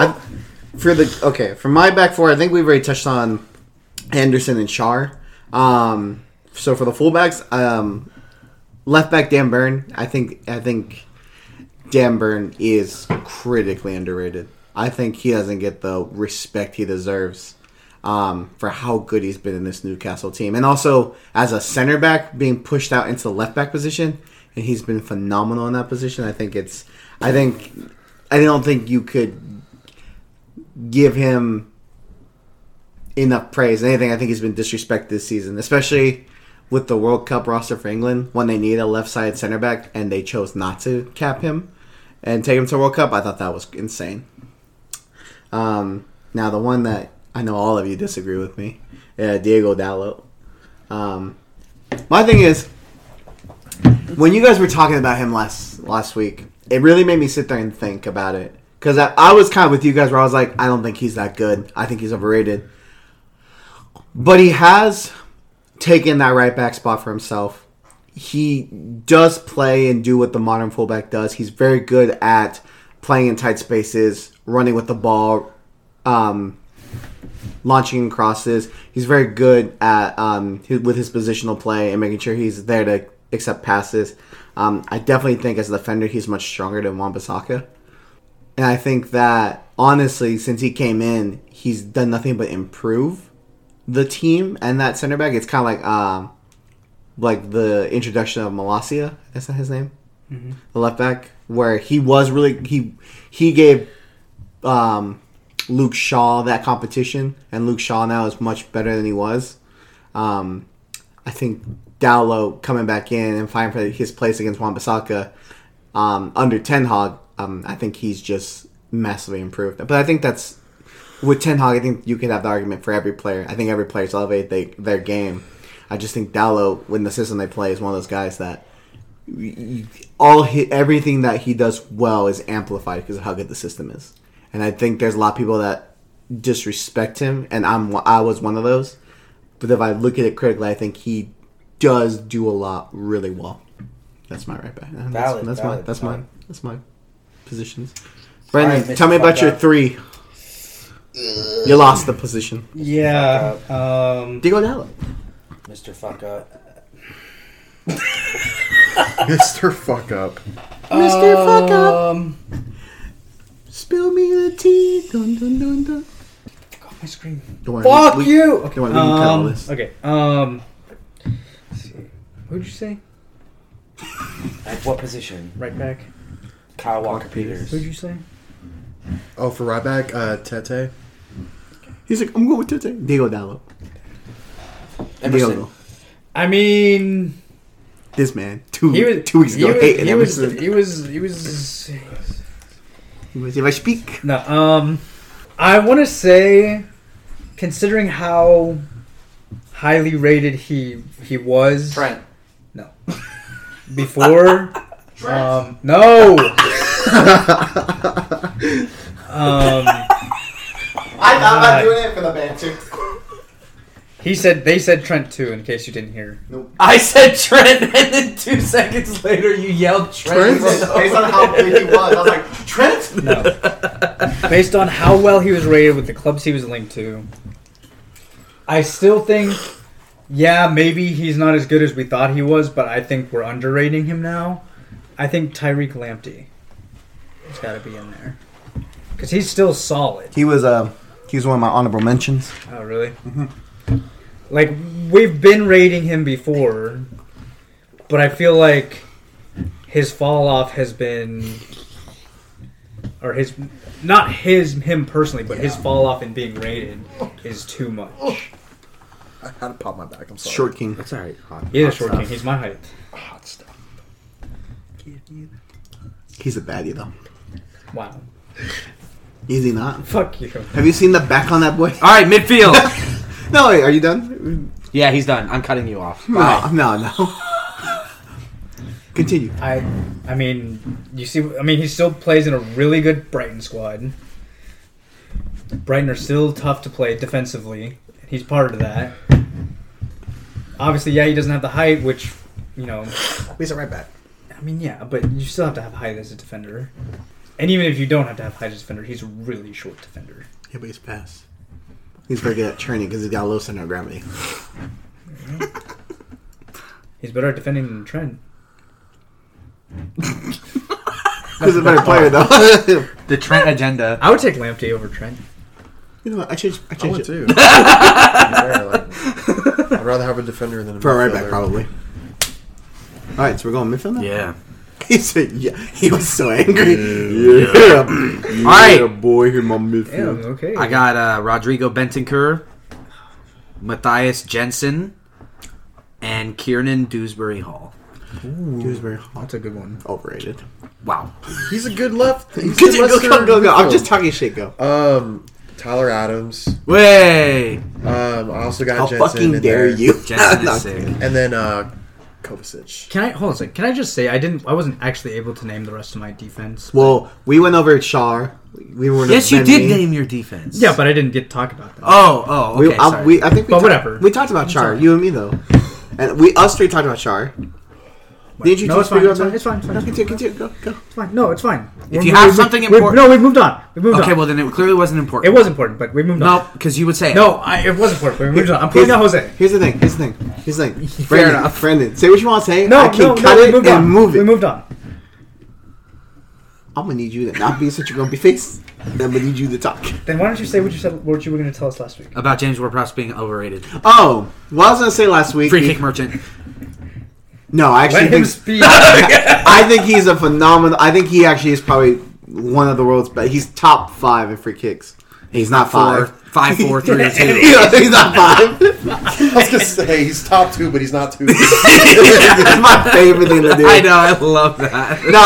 For my back four, I think we've already touched on Anderson and Shar. So for the fullbacks, left back Dan Burn. I think Dan Burn is critically underrated. I think he doesn't get the respect he deserves for how good he's been in this Newcastle team, and also as a center back being pushed out into the left back position, and he's been phenomenal in that position. I don't think you could give him enough praise. Anything, I think he's been disrespected this season, especially with the World Cup roster for England when they need a left side center back and they chose not to cap him and take him to World Cup. I thought that was insane. Now the one that I know all of you disagree with me, Diego Dalot. My thing is, when you guys were talking about him last week, it really made me sit there and think about it. Because I was kind of with you guys where I was like, I don't think he's that good. I think he's overrated. But he has taken that right back spot for himself. He does play and do what the modern fullback does. He's very good at playing in tight spaces, running with the ball, launching crosses. He's very good at with his positional play and making sure he's there to accept passes. I definitely think as a defender, he's much stronger than Wan-Bissaka. And I think that, honestly, since he came in, he's done nothing but improve the team and that center back. It's kind of like the introduction of Malacia. Is that his name? Mm-hmm. The left back, where he was really he gave Luke Shaw that competition, and Luke Shaw now is much better than he was. I think Dalot coming back in and fighting for his place against Wan-Bissaka under Ten Hag. I think he's just massively improved. But I think that's with Ten Hag. I think you could have the argument for every player. I think every player's elevate their game. I just think Dalot, when the system they play, is one of those guys that everything that he does well is amplified because of how good the system is. And I think there's a lot of people that disrespect him, and I was one of those. But if I look at it critically, I think he does do a lot really well. That's my right back. That's my positions. Brandon, All right, tell me Mr. about your Fuck Up. three. You lost the position. Yeah. Diego Dalot. Mr. Fuck Up. Mr. Fuck Up. Mr. Fuck Up. Spill me the tea. Dun, dun, dun, dun. Fuck off my screen. Don't worry, Fuck we- you. Okay. Don't worry, we can cut all this. Okay. Let's see. Who'd you say? At what position? Right back. Kyle Walker Peters. Who'd you say? Oh, for right back, Tete. He's like, I'm going with Tete. Diego Dalot. Emerson. Diego. I mean, This man. he was 2 weeks ago. hating he was Emerson. If I speak. No, I want to say, considering how highly rated he was Trent. No, before, no, I'm not doing it for the banter. they said Trent too. In case you didn't hear, I said Trent, and then 2 seconds later you yelled Trent. Based on how big he was, I was like, Trent? no. Based on how well he was rated with the clubs he was linked to, I still think, yeah, maybe he's not as good as we thought he was, but I think we're underrating him now. I think Tyreek Lamptey has got to be in there because he's still solid. He was one of my honorable mentions. Oh, really? Mm-hmm. Like, we've been rating him before, but I feel like his fall off has been, or him personally, but his fall off in being rated is too much. I had to pop my back. I'm sorry. Short King. That's alright. He is a short king. He's my height. Hot stuff. He's a baddie, though. Wow. Is he not? Fuck you. Have you seen the back on that boy? All right, midfield. No, wait, are you done? Yeah, he's done. I'm cutting you off. Bye. No. Continue. I mean, you see, he still plays in a really good Brighton squad. Brighton are still tough to play defensively. He's part of that. Obviously, yeah, he doesn't have the height, which, He's a right back. I mean, yeah, but you still have to have height as a defender. And even if you don't have to have height as a defender, he's a really short defender. Yeah, but he's fast. He's very good at training because he's got a low center of gravity. He's better at defending than Trent. He's a better player, though. The Trent agenda. I would take Lamptey over Trent. You know what? I changed I would it. too. I'd rather have a defender than a For a right back, midfielder. probably. All right, so we're going midfield now? Yeah. He said, yeah. He was so angry. Yeah. All right. Boy, here's my Damn, midfield. okay. I got Rodrigo Bentancur, Matthias Jensen, and Kiernan Dewsbury Hall. Dewsbury. That's a good one. Overrated. Wow. He's a good left. He's a Go, good go, Leicester go, go. I'm midfield. just talking shit, go. Tyler Adams. Way. I also got How Jensen fucking in dare there. you? Jensen No. is sick. And then Kovacic. Can I hold on a second? Can I just say I wasn't actually able to name the rest of my defense. Well, we went over Char. We were Yes, you did name your defense. Yeah, but I didn't get to talk about that. Oh, okay. Sorry. I think we But whatever. We talked about Char, alright. you and me though, and us three talked about Char. Did you No, two it's fine. speak It's about fine. It's fine. It's that? fine. No, continue, go. It's fine. No, it's fine. If you have something important- no, we moved on. We moved Okay, on. well then it clearly wasn't important. It was important, but we moved on. No, because you would say it. No, it was important, but we moved on. I'm pulling out Jose. Here's the thing. Fair enough. Brandon, say what you want to say. No, I can cut we it moved and on. move We it. moved on. I'm gonna need you to not be such a grumpy face. I'm gonna need you to talk. Then why don't you say what you were going to tell us last week? About James Ward-Prowse being overrated. Oh, what I was gonna say last week. Free kick merchant. No, I actually Let him think speak. I think he's a phenomenal. I think he actually is probably one of the world's best. He's top 5 in free kicks. He's not 5. 5, 4, 3, 2. He's not 5. I was gonna say he's top 2, but he's not 2. That's my favorite thing to do. I know, I love that. No,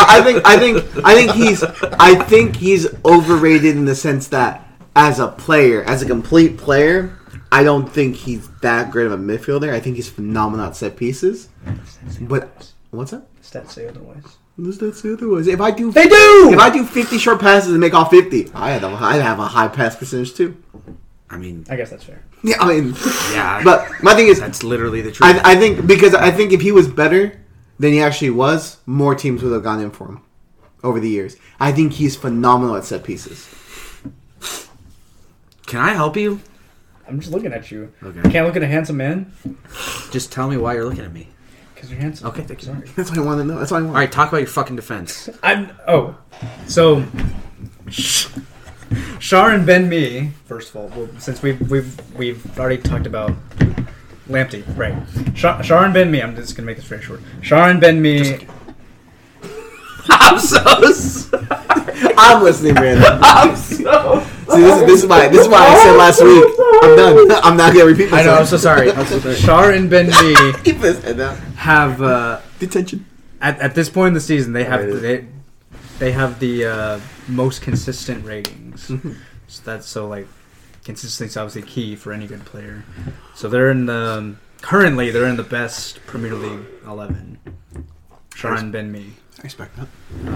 I think he's overrated in the sense that as a player, as a complete player, I don't think he's that great of a midfielder. I think he's phenomenal at set pieces. But what's that? Stats say otherwise. What's that say otherwise? If I do, They do! If I do 50 short passes and make all 50, I'd have a high pass percentage too. I mean, I guess that's fair. Yeah, I mean, yeah. but my thing is, That's literally the truth. I think if he was better than he actually was, more teams would have gone in for him over the years. I think he's phenomenal at set pieces. Can I help you? I'm just looking at you. Okay. You can't look at a handsome man Just tell me why you're looking at me. because you're handsome. Okay, thank you. Sorry. That's what I want to know. That's what I want. All right, talk about your fucking defense. So Shar and Ben Mee. First of all, well, since we've already talked about Lamptey, right? Shar and Ben Mee. I'm just gonna make this very short. Shar and Ben Mee. I'm so I'm listening, Brandon. I'm so. See, this is why I said last week. I'm done. I'm not gonna repeat I myself. know. I'm so sorry. I'm so sorry. Shar and Ben Mee Keep his head down. have Detention. at this point in the season they have the most consistent ratings. So like consistency is obviously key for any good player. So they're currently they're in the best Premier League 11. Shar and Ben Mee. I respect that.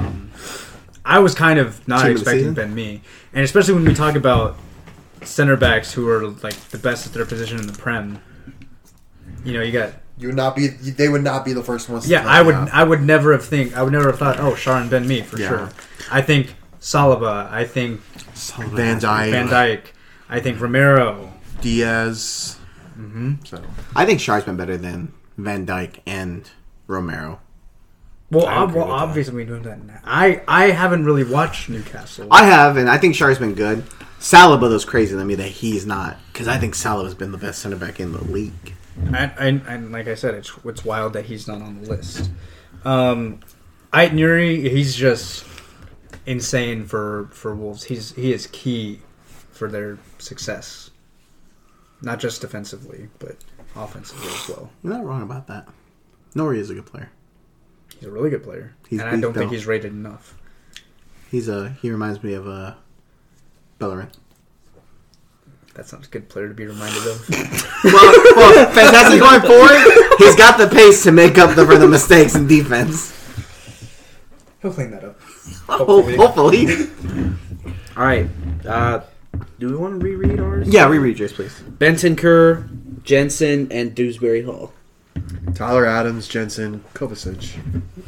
I was kind of not Team of the expecting season? Ben Mee, and especially when we talk about center backs who are like the best at their position in the Prem. You got. You would not be. They would not be the first ones. Yeah, to I would. out. I would never have thought. Oh, Shar and Ben Mee for Yeah. sure. I think Saliba. I think Van Dijk, Van Dijk. I think Romero. Diaz. So I think Shar's been better than Van Dijk and Romero. Well, I agree with that. obviously we know that. Now. I haven't really watched Newcastle. I have, and I think Shar's been good. Saliba was crazy to me that he's not, because I think Saliba's been the best center back in the league. and like I said, it's wild that he's not on the list. Ait Nuri, he's just insane for Wolves. He is key for their success, not just defensively but offensively as well. You're not wrong about that. Nori is a good player. He's a really good player, He's and I don't beefed think up. he's rated enough. He reminds me of Bellerin. That's not a good player to be reminded of. well, fantastic going forward. He's got the pace to make up for the mistakes in defense. He'll clean that up. Hopefully. All right. Do we want to reread ours? Yeah, reread yours, please. Bentancur, Jensen, and Dewsbury Hall. Tyler Adams, Jensen, Kovacic.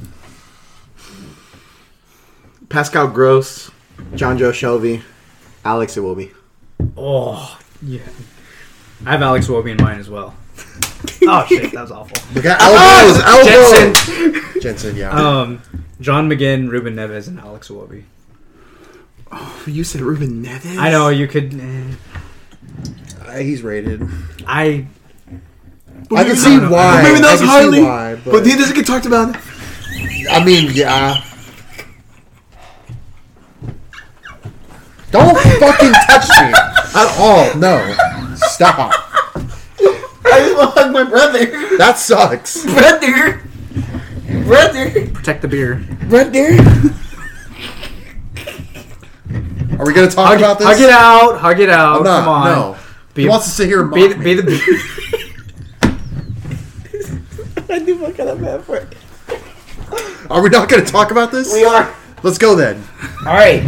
Pascal Gross, John Joe Shelby, Alex Iwobi. Oh, yeah. I have Alex Iwobi in mine as well. Oh, shit. That was awful. Look at elbows! Jensen, yeah. John McGinn, Ruben Neves, and Alex Iwobi. Oh, you said Ruben Neves? I know, you could... He's rated. I can see why. Maybe not I can highly, see why, but he doesn't get talked about. I mean, yeah. Don't fucking touch me at all. No. Stop. I just want to hug my brother. That sucks. Brother. Protect the beer. Brother. Are we going to talk about this? Hug it out. Hug it out. I'm not. Come on. No. He wants to sit here and Be mock me. the I do look at that man for it. Are we not going to talk about this? We are. Let's go then. All right.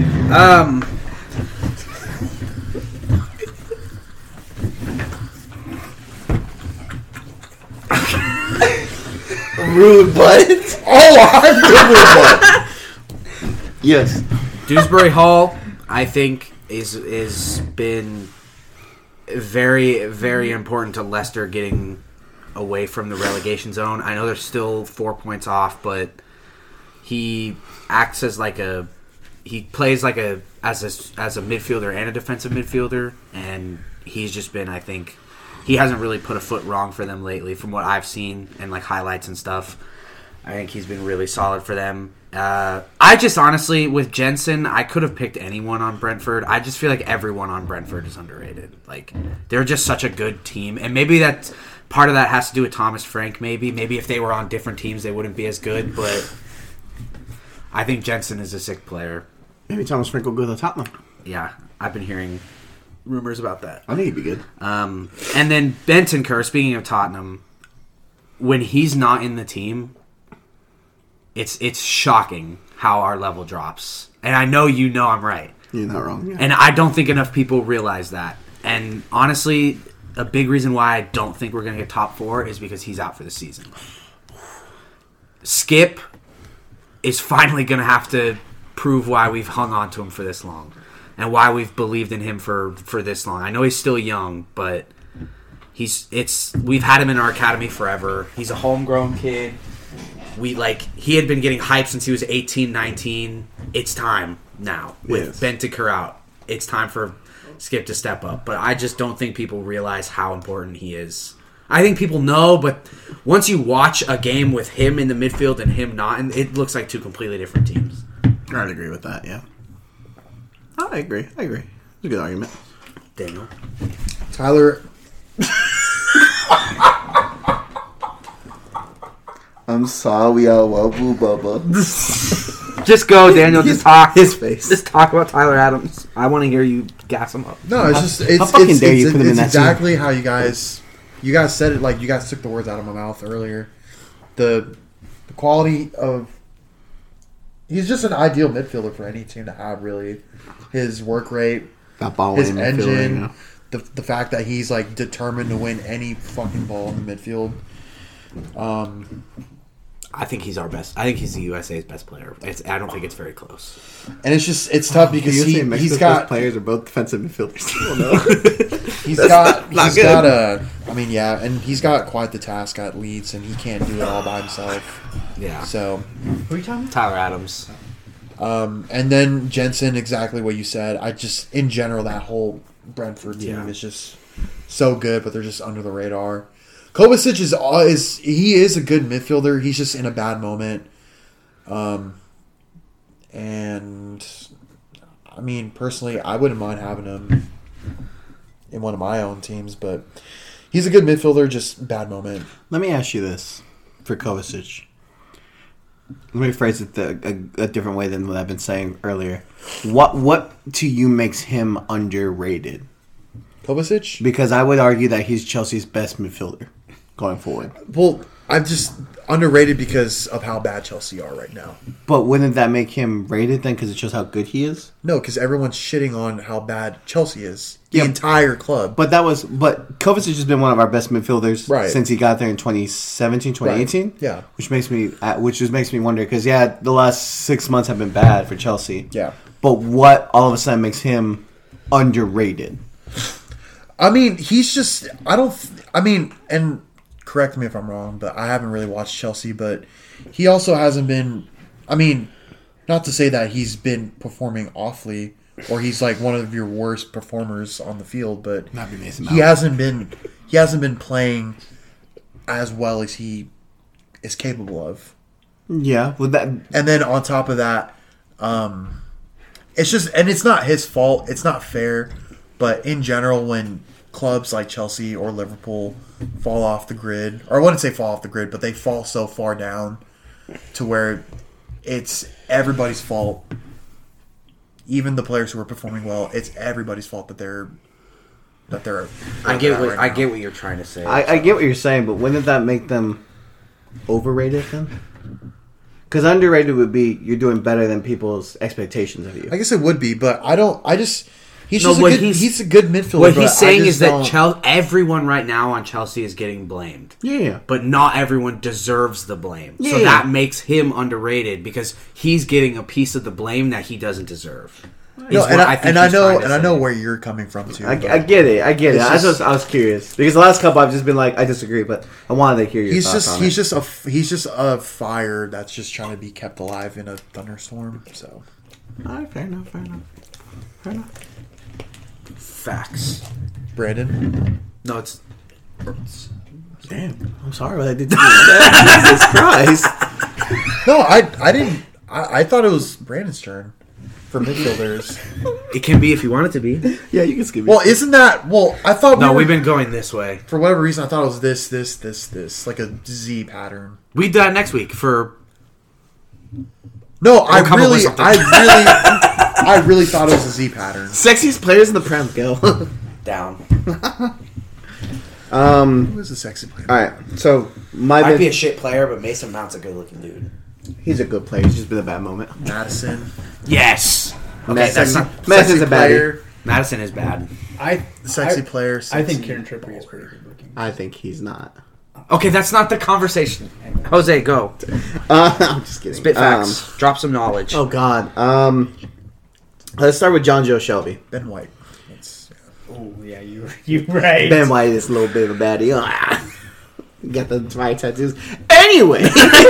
Rude butt. Oh, I'm good with one. Yes. Dewsbury Hall, I think, is been very, very important to Leicester getting away from the relegation zone. I know they're still 4 points off, but he acts as he plays as a midfielder and a defensive midfielder, and he's just been, I think, he hasn't really put a foot wrong for them lately from what I've seen and highlights and stuff. I think he's been really solid for them. I just honestly, with Jensen, I could have picked anyone on Brentford. I just feel like everyone on Brentford is underrated. They're just such a good team, and maybe that part of that has to do with Thomas Frank. Maybe if they were on different teams, they wouldn't be as good. But I think Jensen is a sick player. Maybe Thomas Frank will go to Tottenham. Yeah, I've been hearing rumors about that. I think he'd be good. And then Bentancur, speaking of Tottenham, when he's not in the team, it's shocking how our level drops. And I know I'm right. You're not wrong. Yeah. And I don't think enough people realize that. And honestly, a big reason why I don't think we're going to get top 4 is because he's out for the season. Skip is finally going to have to prove why we've hung on to him for this long and why we've believed in him for this long. I know he's still young, but we've had him in our academy forever. He's a homegrown kid. He had been getting hype since he was 18, 19. It's time now with Bentancur out. It's time for Skip to step up. But I just don't think people realize how important he is. I think people know, but once you watch a game with him in the midfield and him not, and it looks like two completely different teams. I'd agree with that, yeah. I agree. It's a good argument. Daniel. Tyler. I'm sorry, I love you, Bubba. Just go, Daniel. Just talk. His face. Just talk about Tyler Adams. I want to hear you gas him up. No, it's just how fucking dare you put him in that exactly how you guys said it. You guys took the words out of my mouth earlier. The quality of he's just an ideal midfielder for any team to have. Really, his work rate, his engine, the fact that he's determined to win any fucking ball in the midfield. I think he's our best. I think he's the USA's best player. I don't think it's very close. And it's tough because he's got players are both defensive midfielders. And he's got quite the task at Leeds, and he can't do it all by himself. Yeah. So, Who are you talking about? Tyler Adams. And then Jensen, exactly what you said. In general, that whole Brentford team is just so good, but they're just under the radar. Kovacic is a good midfielder. He's just in a bad moment. And I mean, personally, I wouldn't mind having him in one of my own teams, but he's a good midfielder, just bad moment. Let me ask you this for Kovacic. Let me phrase it a different way than what I've been saying earlier. What to you makes him underrated? Kovacic? Because I would argue that he's Chelsea's best midfielder going forward. Well, I'm just underrated because of how bad Chelsea are right now. But wouldn't that make him rated then? Because it shows how good he is. No, because everyone's shitting on how bad Chelsea is. The Yeah. entire club. But Kovacic has been one of our best midfielders Right. since he got there in 2017, 2018. Right. Yeah. Which makes me wonder because the last 6 months have been bad for Chelsea. Yeah. But what all of a sudden makes him underrated? I mean, he's just. And correct me if I'm wrong, but I haven't really watched Chelsea. But he also hasn't been. I mean, not to say that he's been performing awfully, or he's like one of your worst performers on the field, but he hasn't been playing as well as he is capable of. Yeah, with that. And then on top of that, it's just, and it's not his fault. It's not fair, but in general, when clubs like Chelsea or Liverpool fall off the grid, or I wouldn't say fall off the grid, but they fall so far down to where it's everybody's fault. Even the players who are performing well, it's everybody's fault that they're. I get what you're trying to say. I get what you're saying, but wouldn't that make them overrated then? Because underrated would be you're doing better than people's expectations of you. I guess it would be, but I don't. He's No, just what a good, he's- he's a good midfielder. What but he's saying is that don't- everyone right now on Chelsea is getting blamed. Yeah. But not everyone deserves the blame. So Yeah. that makes him underrated because he's getting a piece of the blame that he doesn't deserve. No, and I know know where you're coming from too. I but get it. I get it. It's just- I was curious because the last couple I've just been like I disagree, but I wanted to hear your thoughts on it. he's just a fire that's just trying to be kept alive in a thunderstorm. So All right, fair enough. Facts. Brandon, No, it's Damn, I'm sorry what I did to you. Jesus Christ. no, I didn't. I thought it was Brandon's turn for midfielders. it can be if you want it to be. Yeah, you can skip me. Well, isn't that? Well, I thought No, we were, we've been going this way. for whatever reason I thought it was this, like a Z pattern. We do that next week for No, We'll come up with something. I really thought it was a Z pattern. Sexiest players in the Prem, go. down. Who is the sexy player? All right, so my Might be a shit player, but Mason Mount's a good looking dude. he's a good player. He's just been a bad moment. Madison. Yes. Okay, Madison- that's not. Madison's Sexy a baddie. player. Madison is bad. Sexy player. I think sexy Kieran Trippier is pretty good looking. I think he's not. Okay, that's not the conversation. Jose, go. I'm just kidding. Spit facts. Drop some knowledge. Oh God. Let's start with John Joe Shelby. Ben White. That's, Oh yeah, you right. Ben White is a little bit of a baddie. Ah. Got the right tattoos. Anyway,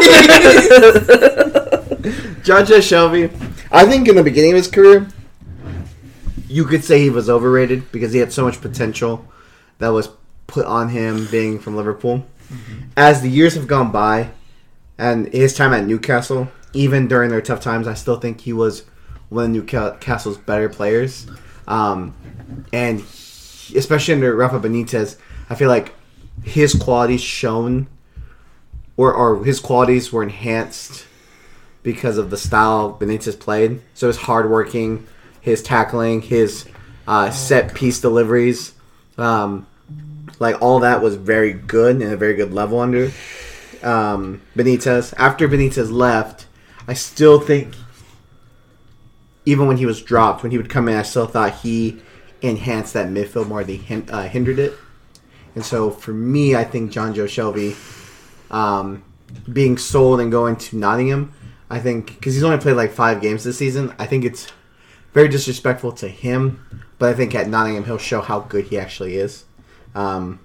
John Joe Shelby. I think in the beginning of his career, you could say he was overrated because he had so much potential that was put on him being from Liverpool. As the years have gone by, and his time at Newcastle, even during their tough times, I still think he was one of Newcastle's better players. And especially under Rafa Benitez, I feel like his qualities shone, or his qualities were enhanced because of the style Benitez played. So his hardworking, his tackling, his set piece deliveries, like all that was very good and a very good level under Benitez. After Benitez left, I still think, even when he was dropped, when he would come in, I still thought he enhanced that midfield more than he hindered it. And so for me, I think John Joe Shelby being sold and going to Nottingham, I think, because he's only played like 5 games this season, I think it's very disrespectful to him. But I think at Nottingham, he'll show how good he actually is. Alex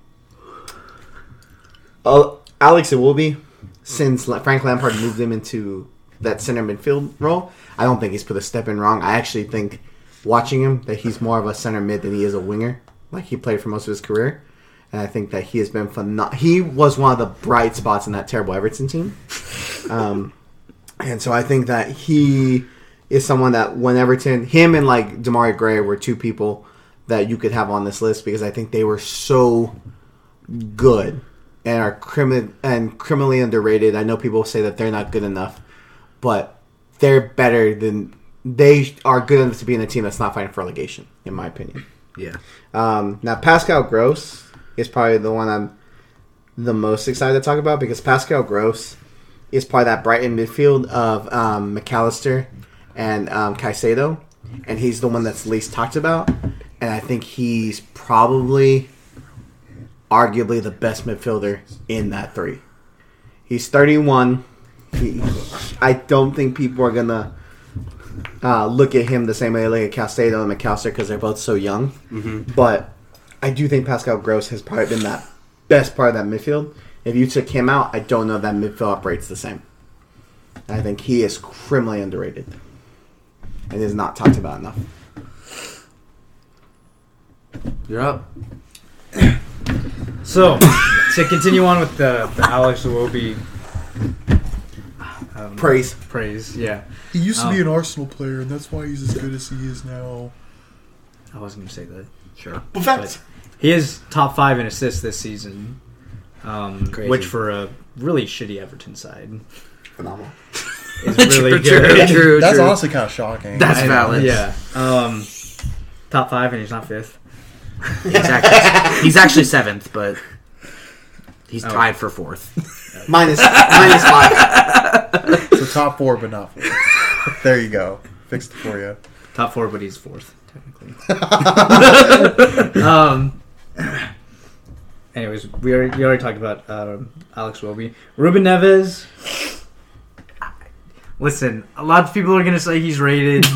Iwobi, since Frank Lampard moved him into that center midfield role, I don't think he's put a step in wrong. I actually think, watching him, that he's more of a center mid than he is a winger, like he played for most of his career. And I think that he has been phenomenal. He was one of the bright spots in that terrible Everton team. And so I think that he is someone that when Everton, him and like Demarai Gray were 2 people that you could have on this list because I think they were so good and are criminally underrated. I know people say that they're not good enough, but they're better than, they are good enough to be in a team that's not fighting for relegation, in my opinion. Yeah. Now Pascal Gross is probably the one the most excited to talk about because Pascal Gross is part of that Brighton midfield of McAllister and Caicedo, and he's the one that's least talked about. And I think he's probably, arguably, the best midfielder in that three. He's 31. I don't think people are gonna look at him the same way they look at Caicedo and McAllister because they're both so young. But I do think Pascal Gross has probably been that best part of that midfield. If you took him out, I don't know if that midfield operates the same. I think he is criminally underrated and is not talked about enough. You're up. So, to continue on with the Alex Iwobi praise, yeah. He used to be an Arsenal player, and that's why he's as good as he is now. I wasn't going to say that. Sure. But he is top 5 in assists this season, which for a really shitty Everton side Phenomenal. is really good. True. That's honestly kind of shocking. That's valid. Yeah. Top 5 and he's not 5th. Exactly. He's actually 7th, but he's tied for 4th. minus 5. So top 4, but not 4. There you go. Fixed it for you. Top 4, but he's 4th, technically. Anyways, we already talked about Alex Iwobi. Ruben Neves. Listen, a lot of people are going to say he's rated.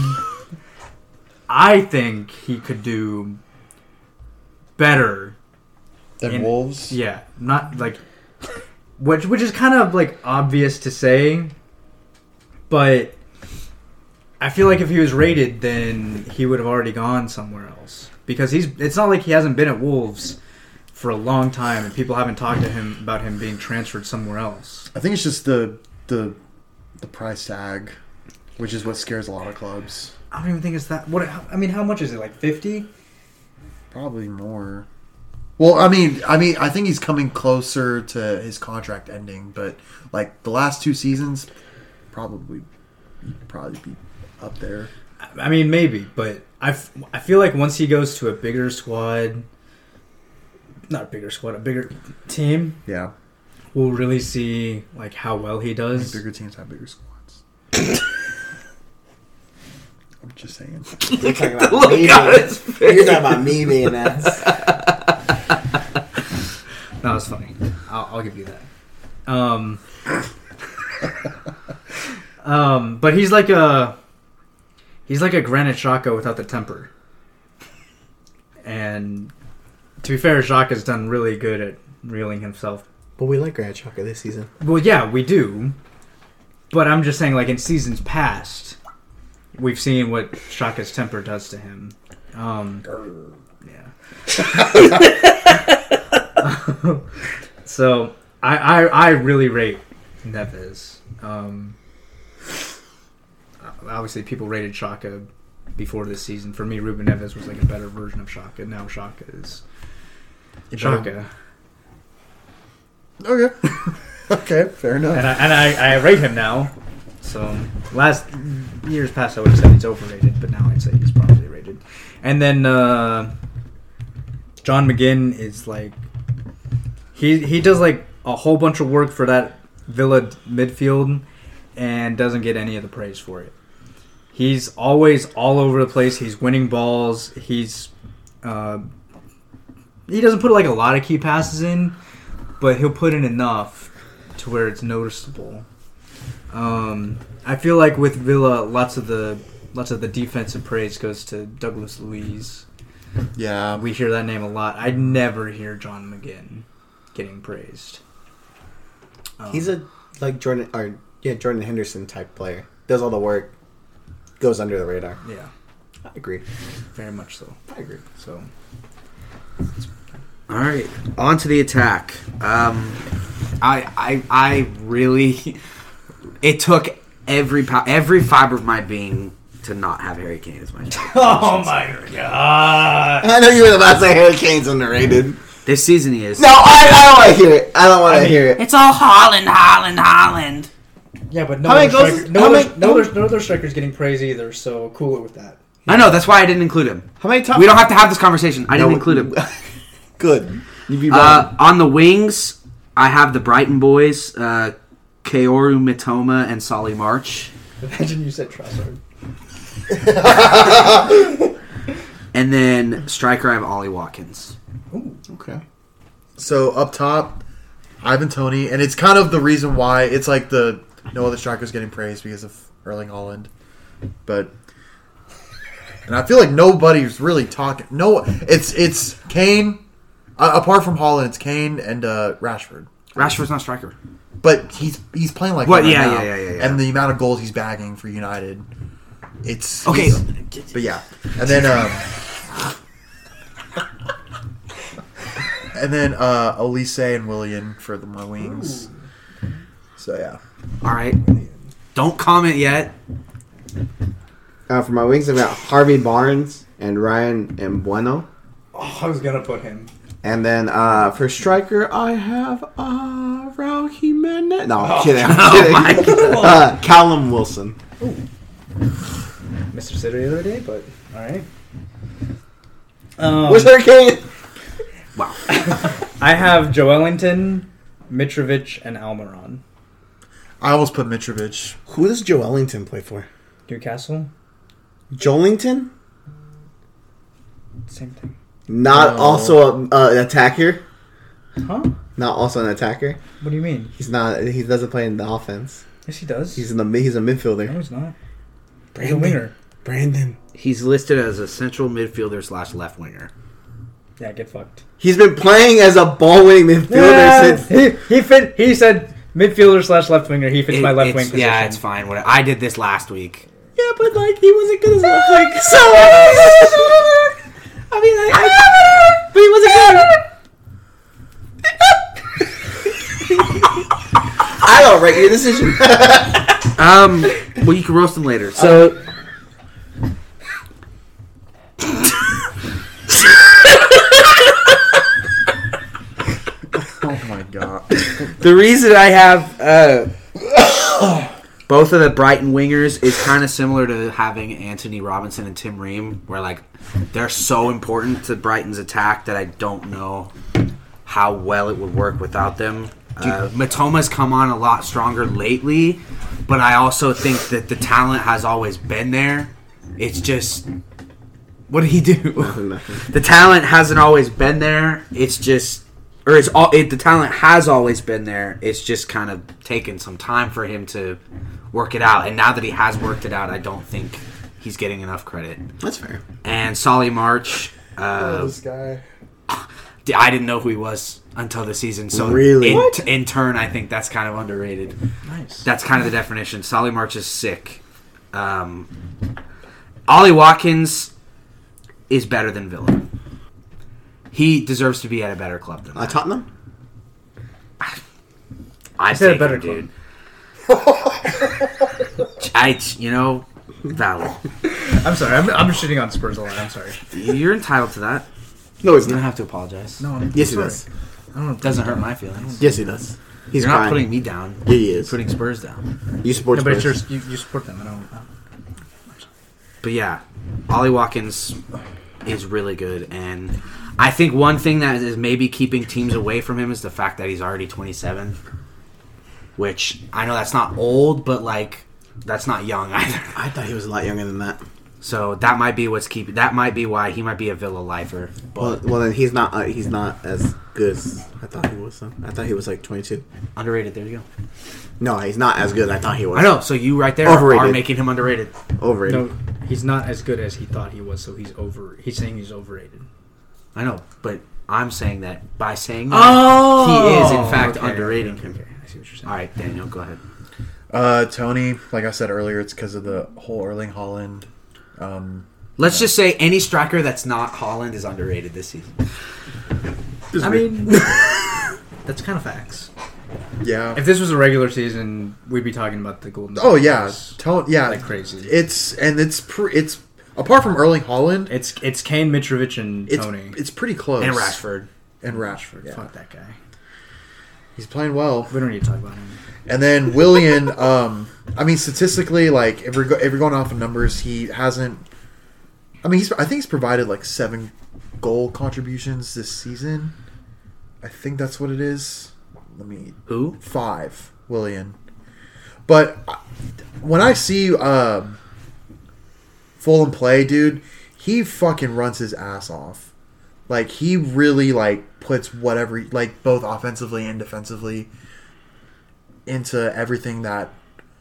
I think he could do better Then Wolves? Yeah, not like which is kind of like obvious to say, but I feel like if he was rated, then he would have already gone somewhere else because it's not like he hasn't been at Wolves for a long time and people haven't talked to him about him being transferred somewhere else. I think it's just the price tag, which is what scares a lot of clubs. I don't even think it's that. How much is it? Like 50? Probably more. Well, I mean, I think he's coming closer to his contract ending, but like the last 2 seasons, probably be up there. I mean, maybe, but I feel like once he goes to a bigger squad, not a bigger squad, a bigger team, Yeah, we'll really see like how well he does. bigger teams have bigger squads. I'm just saying. You're talking about me. You're talking about me being that. No, it's funny. I'll give you that. But he's like a Granit Xhaka without the temper. And to be fair, Xhaka's done really good at reeling himself. But we like Granit Xhaka this season. Well, yeah, we do. But I'm just saying, like in seasons past, we've seen what Xhaka's temper does to him. Yeah. So I really rate Neves. Obviously, people rated Xhaka before this season. For me, Ruben Neves was like a better version of Xhaka. Now Xhaka is Xhaka, Okay. Okay, fair enough. and I rate him now. So last years past, I would have said he's overrated, but now I'd say he's probably rated. And then John McGinn is like he does like a whole bunch of work for that Villa midfield and doesn't get any of the praise for it. He's always all over the place. He's winning balls. He's he doesn't put like a lot of key passes in, but he'll put in enough to where it's noticeable. I feel like with Villa, lots of the defensive praise goes to Douglas Luiz. Yeah, We hear that name a lot. I never hear John McGinn getting praised. He's a Jordan Henderson type player. Does all the work, goes under the radar. Yeah, I agree. very much so. I agree. So All right, on to the attack. I really, it took every fiber of my being to not have Harry Kane as my top. oh my god! I know you were about to say Harry Kane's underrated. This season he is. No, I don't want to hear it. I don't want to hear it. It's all Holland. Yeah, but How many goals- how many- no other striker's getting praise either. So cool it with that. I know, that's why I didn't include him. How many times? We don't have to have this conversation. I didn't include him. Good. You'd be wrong. On the wings, I have the Brighton boys, Kaoru Mitoma and Solly March. Imagine you said Trossard. And then striker, I have Ollie Watkins. Okay. So up top, Ivan Toney, and it's kind of the reason why it's like the no other strikers getting praised because of Erling Haaland, but and I feel like nobody's really talking. No, it's Kane. Apart from Haaland, it's Kane and Rashford. Rashford's not striker. But he's playing like What? that Yeah, now. yeah. And the amount of goals he's bagging for United, it's Okay. But yeah, and then Elise and Willian for my wings. So yeah, All right. Don't comment yet. For my wings, I've got Harvey Barnes and Ryan Mbueno. Oh, I was gonna put him. And then for striker, I have Raul Jimenez. No, I'm kidding. I'm kidding. Callum Wilson. Mr. Sitter the other day, but alright. Where's Hurricane? Wow. I have Joelinton, Mitrovic, and Almiron. I almost put Mitrovic. Who does Joe Ellington play for? Newcastle? Joelinton? Same thing. Not No. also an attacker. Huh? Not also an attacker. What do you mean? He's not. He doesn't play in the offense. Yes, he does. He's a midfielder. No, he's not. He's a winger. Brandon. He's listed as a central midfielder / left winger. Yeah, get fucked. He's been playing as a ball-winning midfielder since. He said midfielder / left winger. He fits my left wing position. Yeah, it's fine. Whatever. I did this last week. Yeah, but like he wasn't good as left wing. So I mean, but he wasn't good. I don't rate your decision. Well, you can roast him later. So, Oh my god! the reason I have both of the Brighton wingers is kind of similar to having Anthony Robinson and Tim Ream, where like they're so important to Brighton's attack that I don't know how well it would work without them. Matoma's come on a lot stronger lately, but I also think that the talent has always been there. It's just, what did he do? The talent hasn't always been there. It's just, the talent has always been there. It's just kind of taken some time for him to work it out. And now that he has worked it out, I don't think he's getting enough credit. That's fair. And Solly March, This guy. I didn't know who he was until the season. So Really? in turn, I think that's kind of underrated. Nice. That's kind of the definition. Solly March is sick. Ollie Watkins is better than Villa. He deserves to be at a better club than that. Tottenham? I said a take better him, dude. Valid. I'm sorry. I'm shitting on Spurs a lot. I'm sorry. You're entitled to that. No, he's You don't not. have to apologize. No, I'm Yes, he sorry. does. I don't know. It doesn't hurt my feelings. Yes, he does. He's You're not crying. putting me down. Yeah, he You're is. putting Spurs down. You support No, but it's Spurs. you support them. I don't. But yeah, Ollie Watkins is really good, and I think one thing that is maybe keeping teams away from him is the fact that he's already 27. Which I know that's not old, but like that's not young either. I thought he was a lot younger than that. So that might be what's keeping. That might be why he might be a Villa lifer. But Well, then he's not. He's not as good as I thought he was. Though. I thought he was like 22. underrated. There you go. No, he's not as good as I thought he was. I know. So you right there Overrated. are making him underrated. Overrated. No, he's not as good as he thought he was. So he's over. He's saying he's overrated. I know, but I'm saying that by saying that he is in fact underrating him. Okay, I see what you're saying. All right, Daniel, go ahead. Tony, like I said earlier, it's because of the whole Erling Haaland. Let's just say any striker that's not Holland is underrated this season. I mean, that's kind of facts. Yeah. If this was a regular season, we'd be talking about the Golden. Oh yeah, Boys yeah, like crazy. It's apart from Erling Haaland, It's Kane, Mitrovic, and Tony. it's pretty close. And Rashford. Yeah. Fuck that guy. He's playing well. We don't need to talk about him. And then Willian, I mean, statistically, like if we're going off of numbers, he hasn't. I mean, I think he's provided like 7 goal contributions this season. I think that's what it is. Who? 5, Willian. But when I see Fulham play, dude, he fucking runs his ass off. Like, he really, like, puts whatever, like, both offensively and defensively into everything that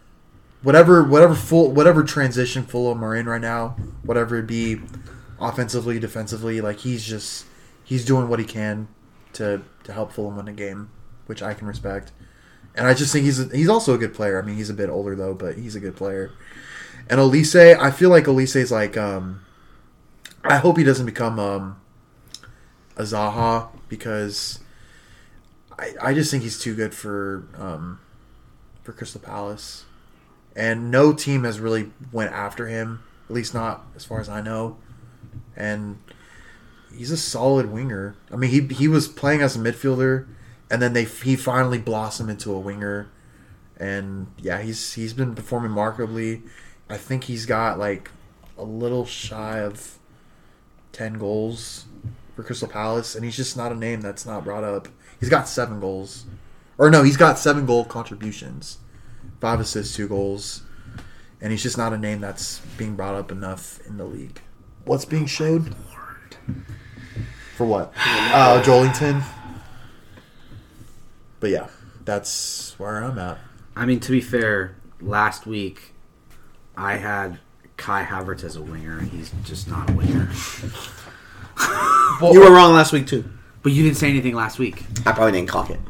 whatever transition Fulham are in right now, whatever it be, offensively, defensively, like, he's doing what he can to help Fulham win a game, which I can respect. And I just think he's also a good player. I mean, he's a bit older though, but he's a good player. And Olise, I feel like Olise's like, I hope he doesn't become a Zaha, because I just think he's too good for Crystal Palace. And no team has really went after him, at least not as far as I know. And he's a solid winger. I mean, he was playing as a midfielder, and then he finally blossomed into a winger. And yeah, he's been performing remarkably. I think he's got like a little shy of 10 goals for Crystal Palace, and he's just not a name that's not brought up. He's got 7 goals. Or no, he's got 7 goal contributions. 5 assists, 2 goals. And he's just not a name that's being brought up enough in the league. What's being showed? For what? Joelinton. But yeah, that's where I'm at. I mean, to be fair, last week I had Kai Havertz as a winger, and he's just not a winger. You were wrong last week too. But you didn't say anything last week. I probably didn't clock it.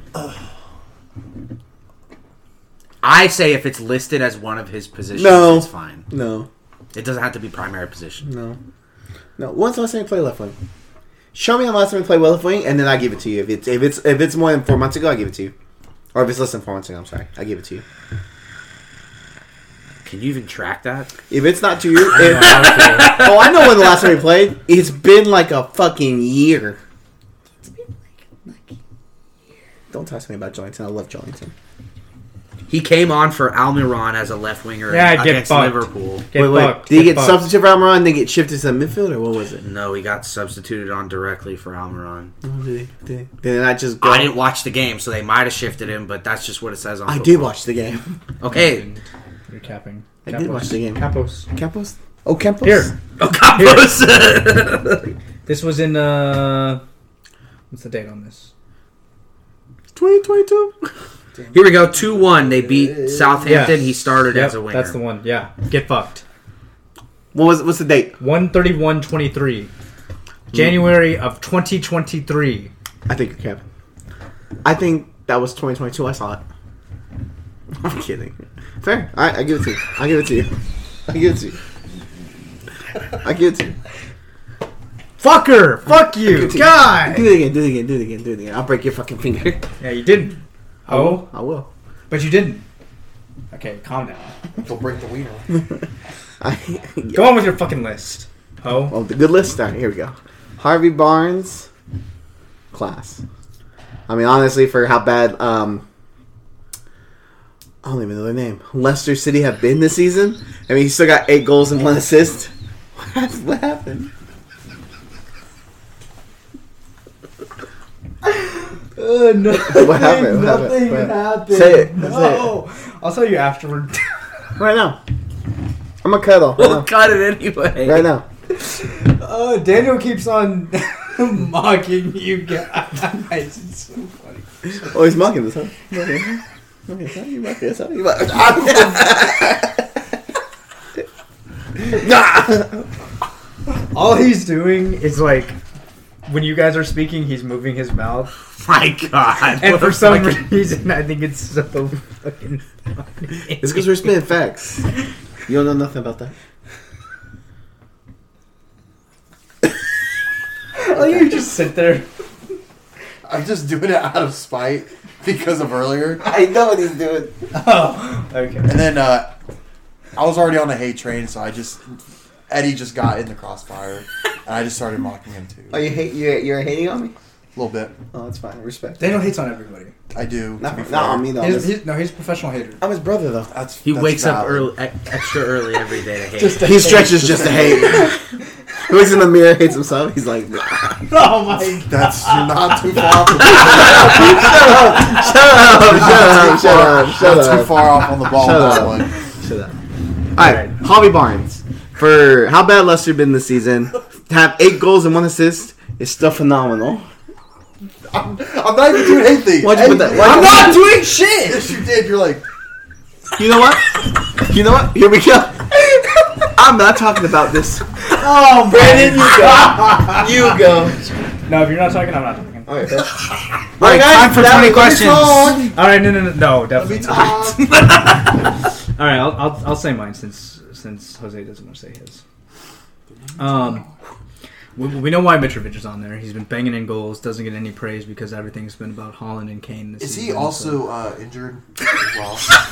I say if it's listed as one of his positions, it's fine. No. It doesn't have to be primary position. No. When's the last time you played left wing? Show me how last time you played left wing, and then I give it to you. If it's more than 4 months ago, I give it to you. Or if it's less than 4 months ago, I'm sorry, I give it to you. Can you even track that? If it's not 2 years, I know when the last time we played. It's been like a fucking year. It's been like a year. Don't talk to me about Joelinton. I love Joelinton. He came on for Almiron as a left winger against Liverpool. Wait. Did he get substituted for Almiron and then get shifted to midfield, or what was it? No, he got substituted on directly for Almiron. Did I just go? I didn't watch the game, so they might have shifted him, but that's just what it says on I did watch the game. Okay. You're capping. I did watch the game. Campos. Oh, Campos? Here. Oh, Campos! This was in, what's the date on this? 2022. Here we go, 2-1. They beat Southampton. He started as a winger. That's the one. Yeah. Get fucked. What's the date? 1/31/23. January of 2023. I think you're capping. I think that was 2022. I saw it. I'm kidding. Fair. All right, I give it to you. I give it to you. Fucker! Fuck you! God! Do it again. I'll break your fucking finger. Yeah, you didn't. I will. But you didn't. Okay, calm down. Don't break the wiener. Go on with your fucking list. Oh, the good list? All right, here we go. Harvey Barnes. Class. I mean, honestly, for how bad... I don't even know their name. Leicester City have been this season. I mean, he still got 8 goals and 1 assist. What happened? No. What happened? Nothing happened. Say it. No. I'll tell you afterward. Right now. I'm gonna cut off. We'll cut it anyway. Right now. Daniel keeps on mocking you guys. It's so funny. Oh, he's mocking us, huh? You mocking us, huh? All he's doing is like, when you guys are speaking, he's moving his mouth. My God. And for some reason, I think it's so fucking funny. It's because we're spitting facts. You don't know nothing about that. Oh, you just sit there. I'm just doing it out of spite because of earlier. I know what he's doing. Oh, okay. And then I was already on the hate train, so Eddie just got in the crossfire, and I just started mocking him too. Oh, you're hating on me? A little bit. Oh, that's fine. Respect. Daniel hates on everybody. I do. Not on me though. He's a professional hater. I'm his brother though. He wakes up extra early every day to hate. Just to He hate. stretches just to hate. He looks in the mirror, hates himself. He's like, nah. Oh my! That's you're not too far off. Shut Not too up. far off on the ball Shut on that up. one. Shut up. All right, Harvey Barnes. For how bad Leicester been this season, to have 8 goals and 1 assist is still phenomenal. I'm not even doing anything. Why'd you put that? I'm not doing shit. Yes, you did. You're like, You know what? You know what? Here we go. I'm not talking about this. Oh, Brandon, you go. No, if you're not talking, I'm not talking. Okay. All right, time for 20 questions. All right, no, let me definitely. talk. All right, I'll say mine since Jose doesn't want to say his. We know why Mitrovic is on there. He's been banging in goals, doesn't get any praise because everything's been about Haaland and Kane this Is season. he also injured as well?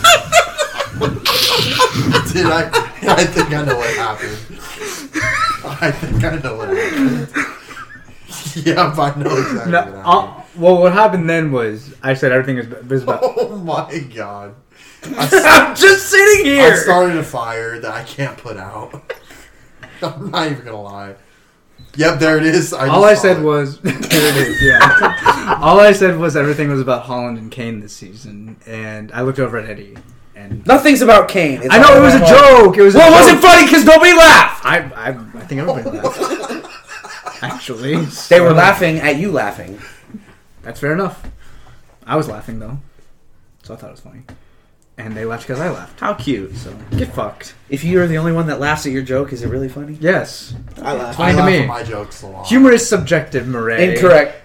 Did I think I know what happened. I think I know what happened. Yeah, I know exactly No, what happened. well, what happened then was I said everything is about. Oh my god. I'm just sitting I here. started a fire that I can't put out. I'm not even gonna lie. Yep, there it is. All I said was there it is. Yeah. All I said was everything was about Haaland and Kane this season, and I looked over at Eddie, and Nothing's about Kane. It's I know all it was a about Haaland. joke. It was. Well, a it wasn't joke. funny because nobody laughed. I think everybody laughed. Actually, They were laughing at you laughing. That's fair enough. I was laughing though, so I thought it was funny, and they laughed because I laughed. How cute. So get fucked. If you're the only one that laughs at your joke, is it really funny? Yes. I laugh. Funny to laugh me. at my jokes a lot. Humor is subjective, Murray. Incorrect.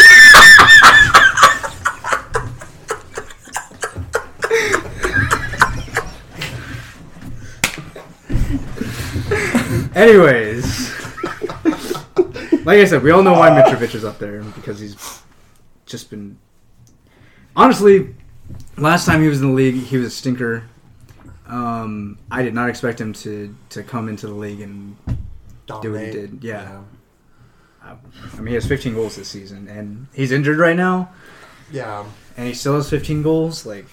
Anyways, like I said, we all know why Mitrovic is up there because he's just been. Honestly, last time he was in the league, he was a stinker. I did not expect him to come into the league and do what he did. Yeah. I mean, he has 15 goals this season, and he's injured right now, Yeah. and he still has 15 goals. Like,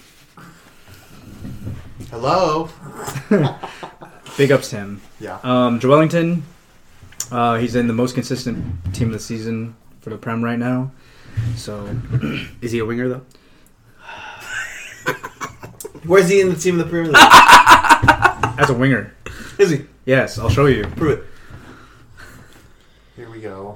Hello. big ups to him. Yeah. Joelinton, he's in the most consistent team of the season for the Prem right now. So, Is he a winger though? Where's he in the team of the Premier League? as a winger, Is he? yes, I'll show you. Prove it. Here we go.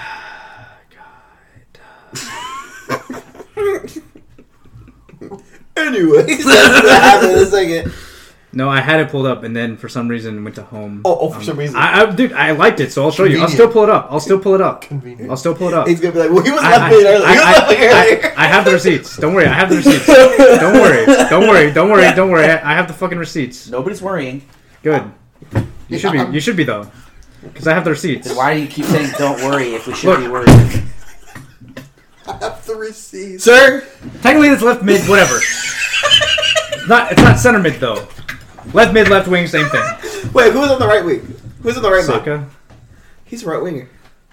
Anyways, that's what happened in a second. No, I had it pulled up, and then for some reason went to home. For some reason. Dude, I liked it, so I'll show you. I'll Convenient. still pull it up. I'll still pull it up. Convenient. I'll still pull it up. He's gonna be like, well, he was I- left mid earlier. He was left mid earlier. I have the receipts. Don't worry, I have the receipts. Don't worry. I have the fucking receipts. Nobody's worrying. Good. You should be. You should be though, because I have the receipts. Then why do you keep saying "don't worry" if we should Look. be worried? I have the receipts. Sir? Technically, it's left mid. Whatever. It's not center mid though. Left mid, left wing, same thing. Wait, who's on the right wing? Who's on the right wing? Saka. He's a right winger.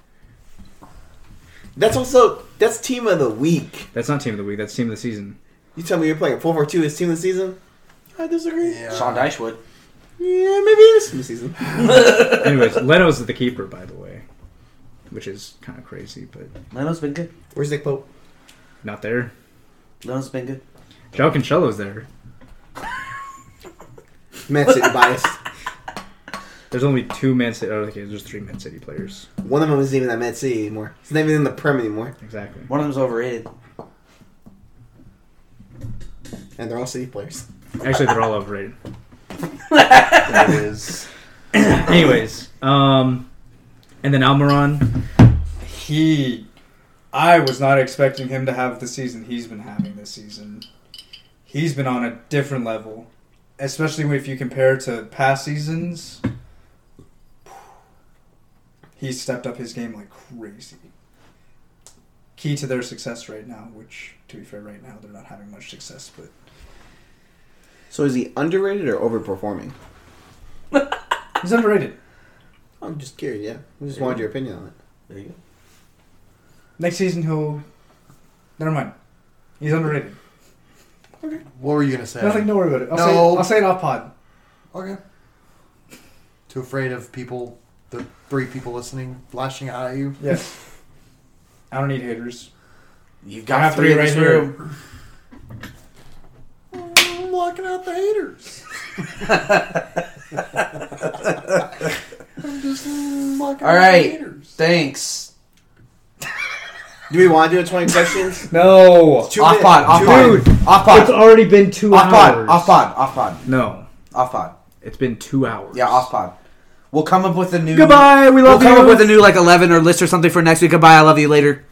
That's team of the week. That's not team of the week. That's team of the season. You tell me you're playing 4-4-2 as team of the season? I disagree. Yeah. Sean Dyche would. Yeah, maybe it is team of the season. Anyways, Leno's the keeper, by the way, which is kind of crazy, but Leno's been good. Where's Nick Pope? not there. Leno's been good. João Cancelo's there. Man City biased. There's only 2 Man City. Oh, okay, there's 3 Man City players. One of them isn't even at Man City anymore. He's not even in the Prem anymore. Exactly. One of them's overrated. And they're all City players. Actually, they're all overrated. That is. Anyways, and then Almiron. I was not expecting him to have the season he's been having this season. He's been on a different level, especially if you compare to past seasons. He's stepped up his game like crazy. Key to their success right now, which, to be fair, right now they're not having much success, but So is he underrated or overperforming? he's underrated. I'm just curious, yeah. I just wanted your opinion on it. There you go. Next season he'll... Never mind. He's underrated. What were you gonna say? Nothing, don't worry about it. No. I'll say it off pod. Okay. Too afraid of people the 3 people listening lashing out at you. Yes. I don't need haters. You I got have 3 3 in right this here. room. I'm locking out the haters. I'm just locking All out right. the haters. Thanks. Do we want to do a 20 questions? No. Two Off minutes. pod. Off pod. Dude, Off pod. It's already been 2 Off pod. hours. Off pod. Off pod. No. Off pod. It's been 2 hours. Yeah, off pod. We'll come up with a new. Goodbye. We love We'll come you. up with a new 11 or list or something for next week. Goodbye. I love you later.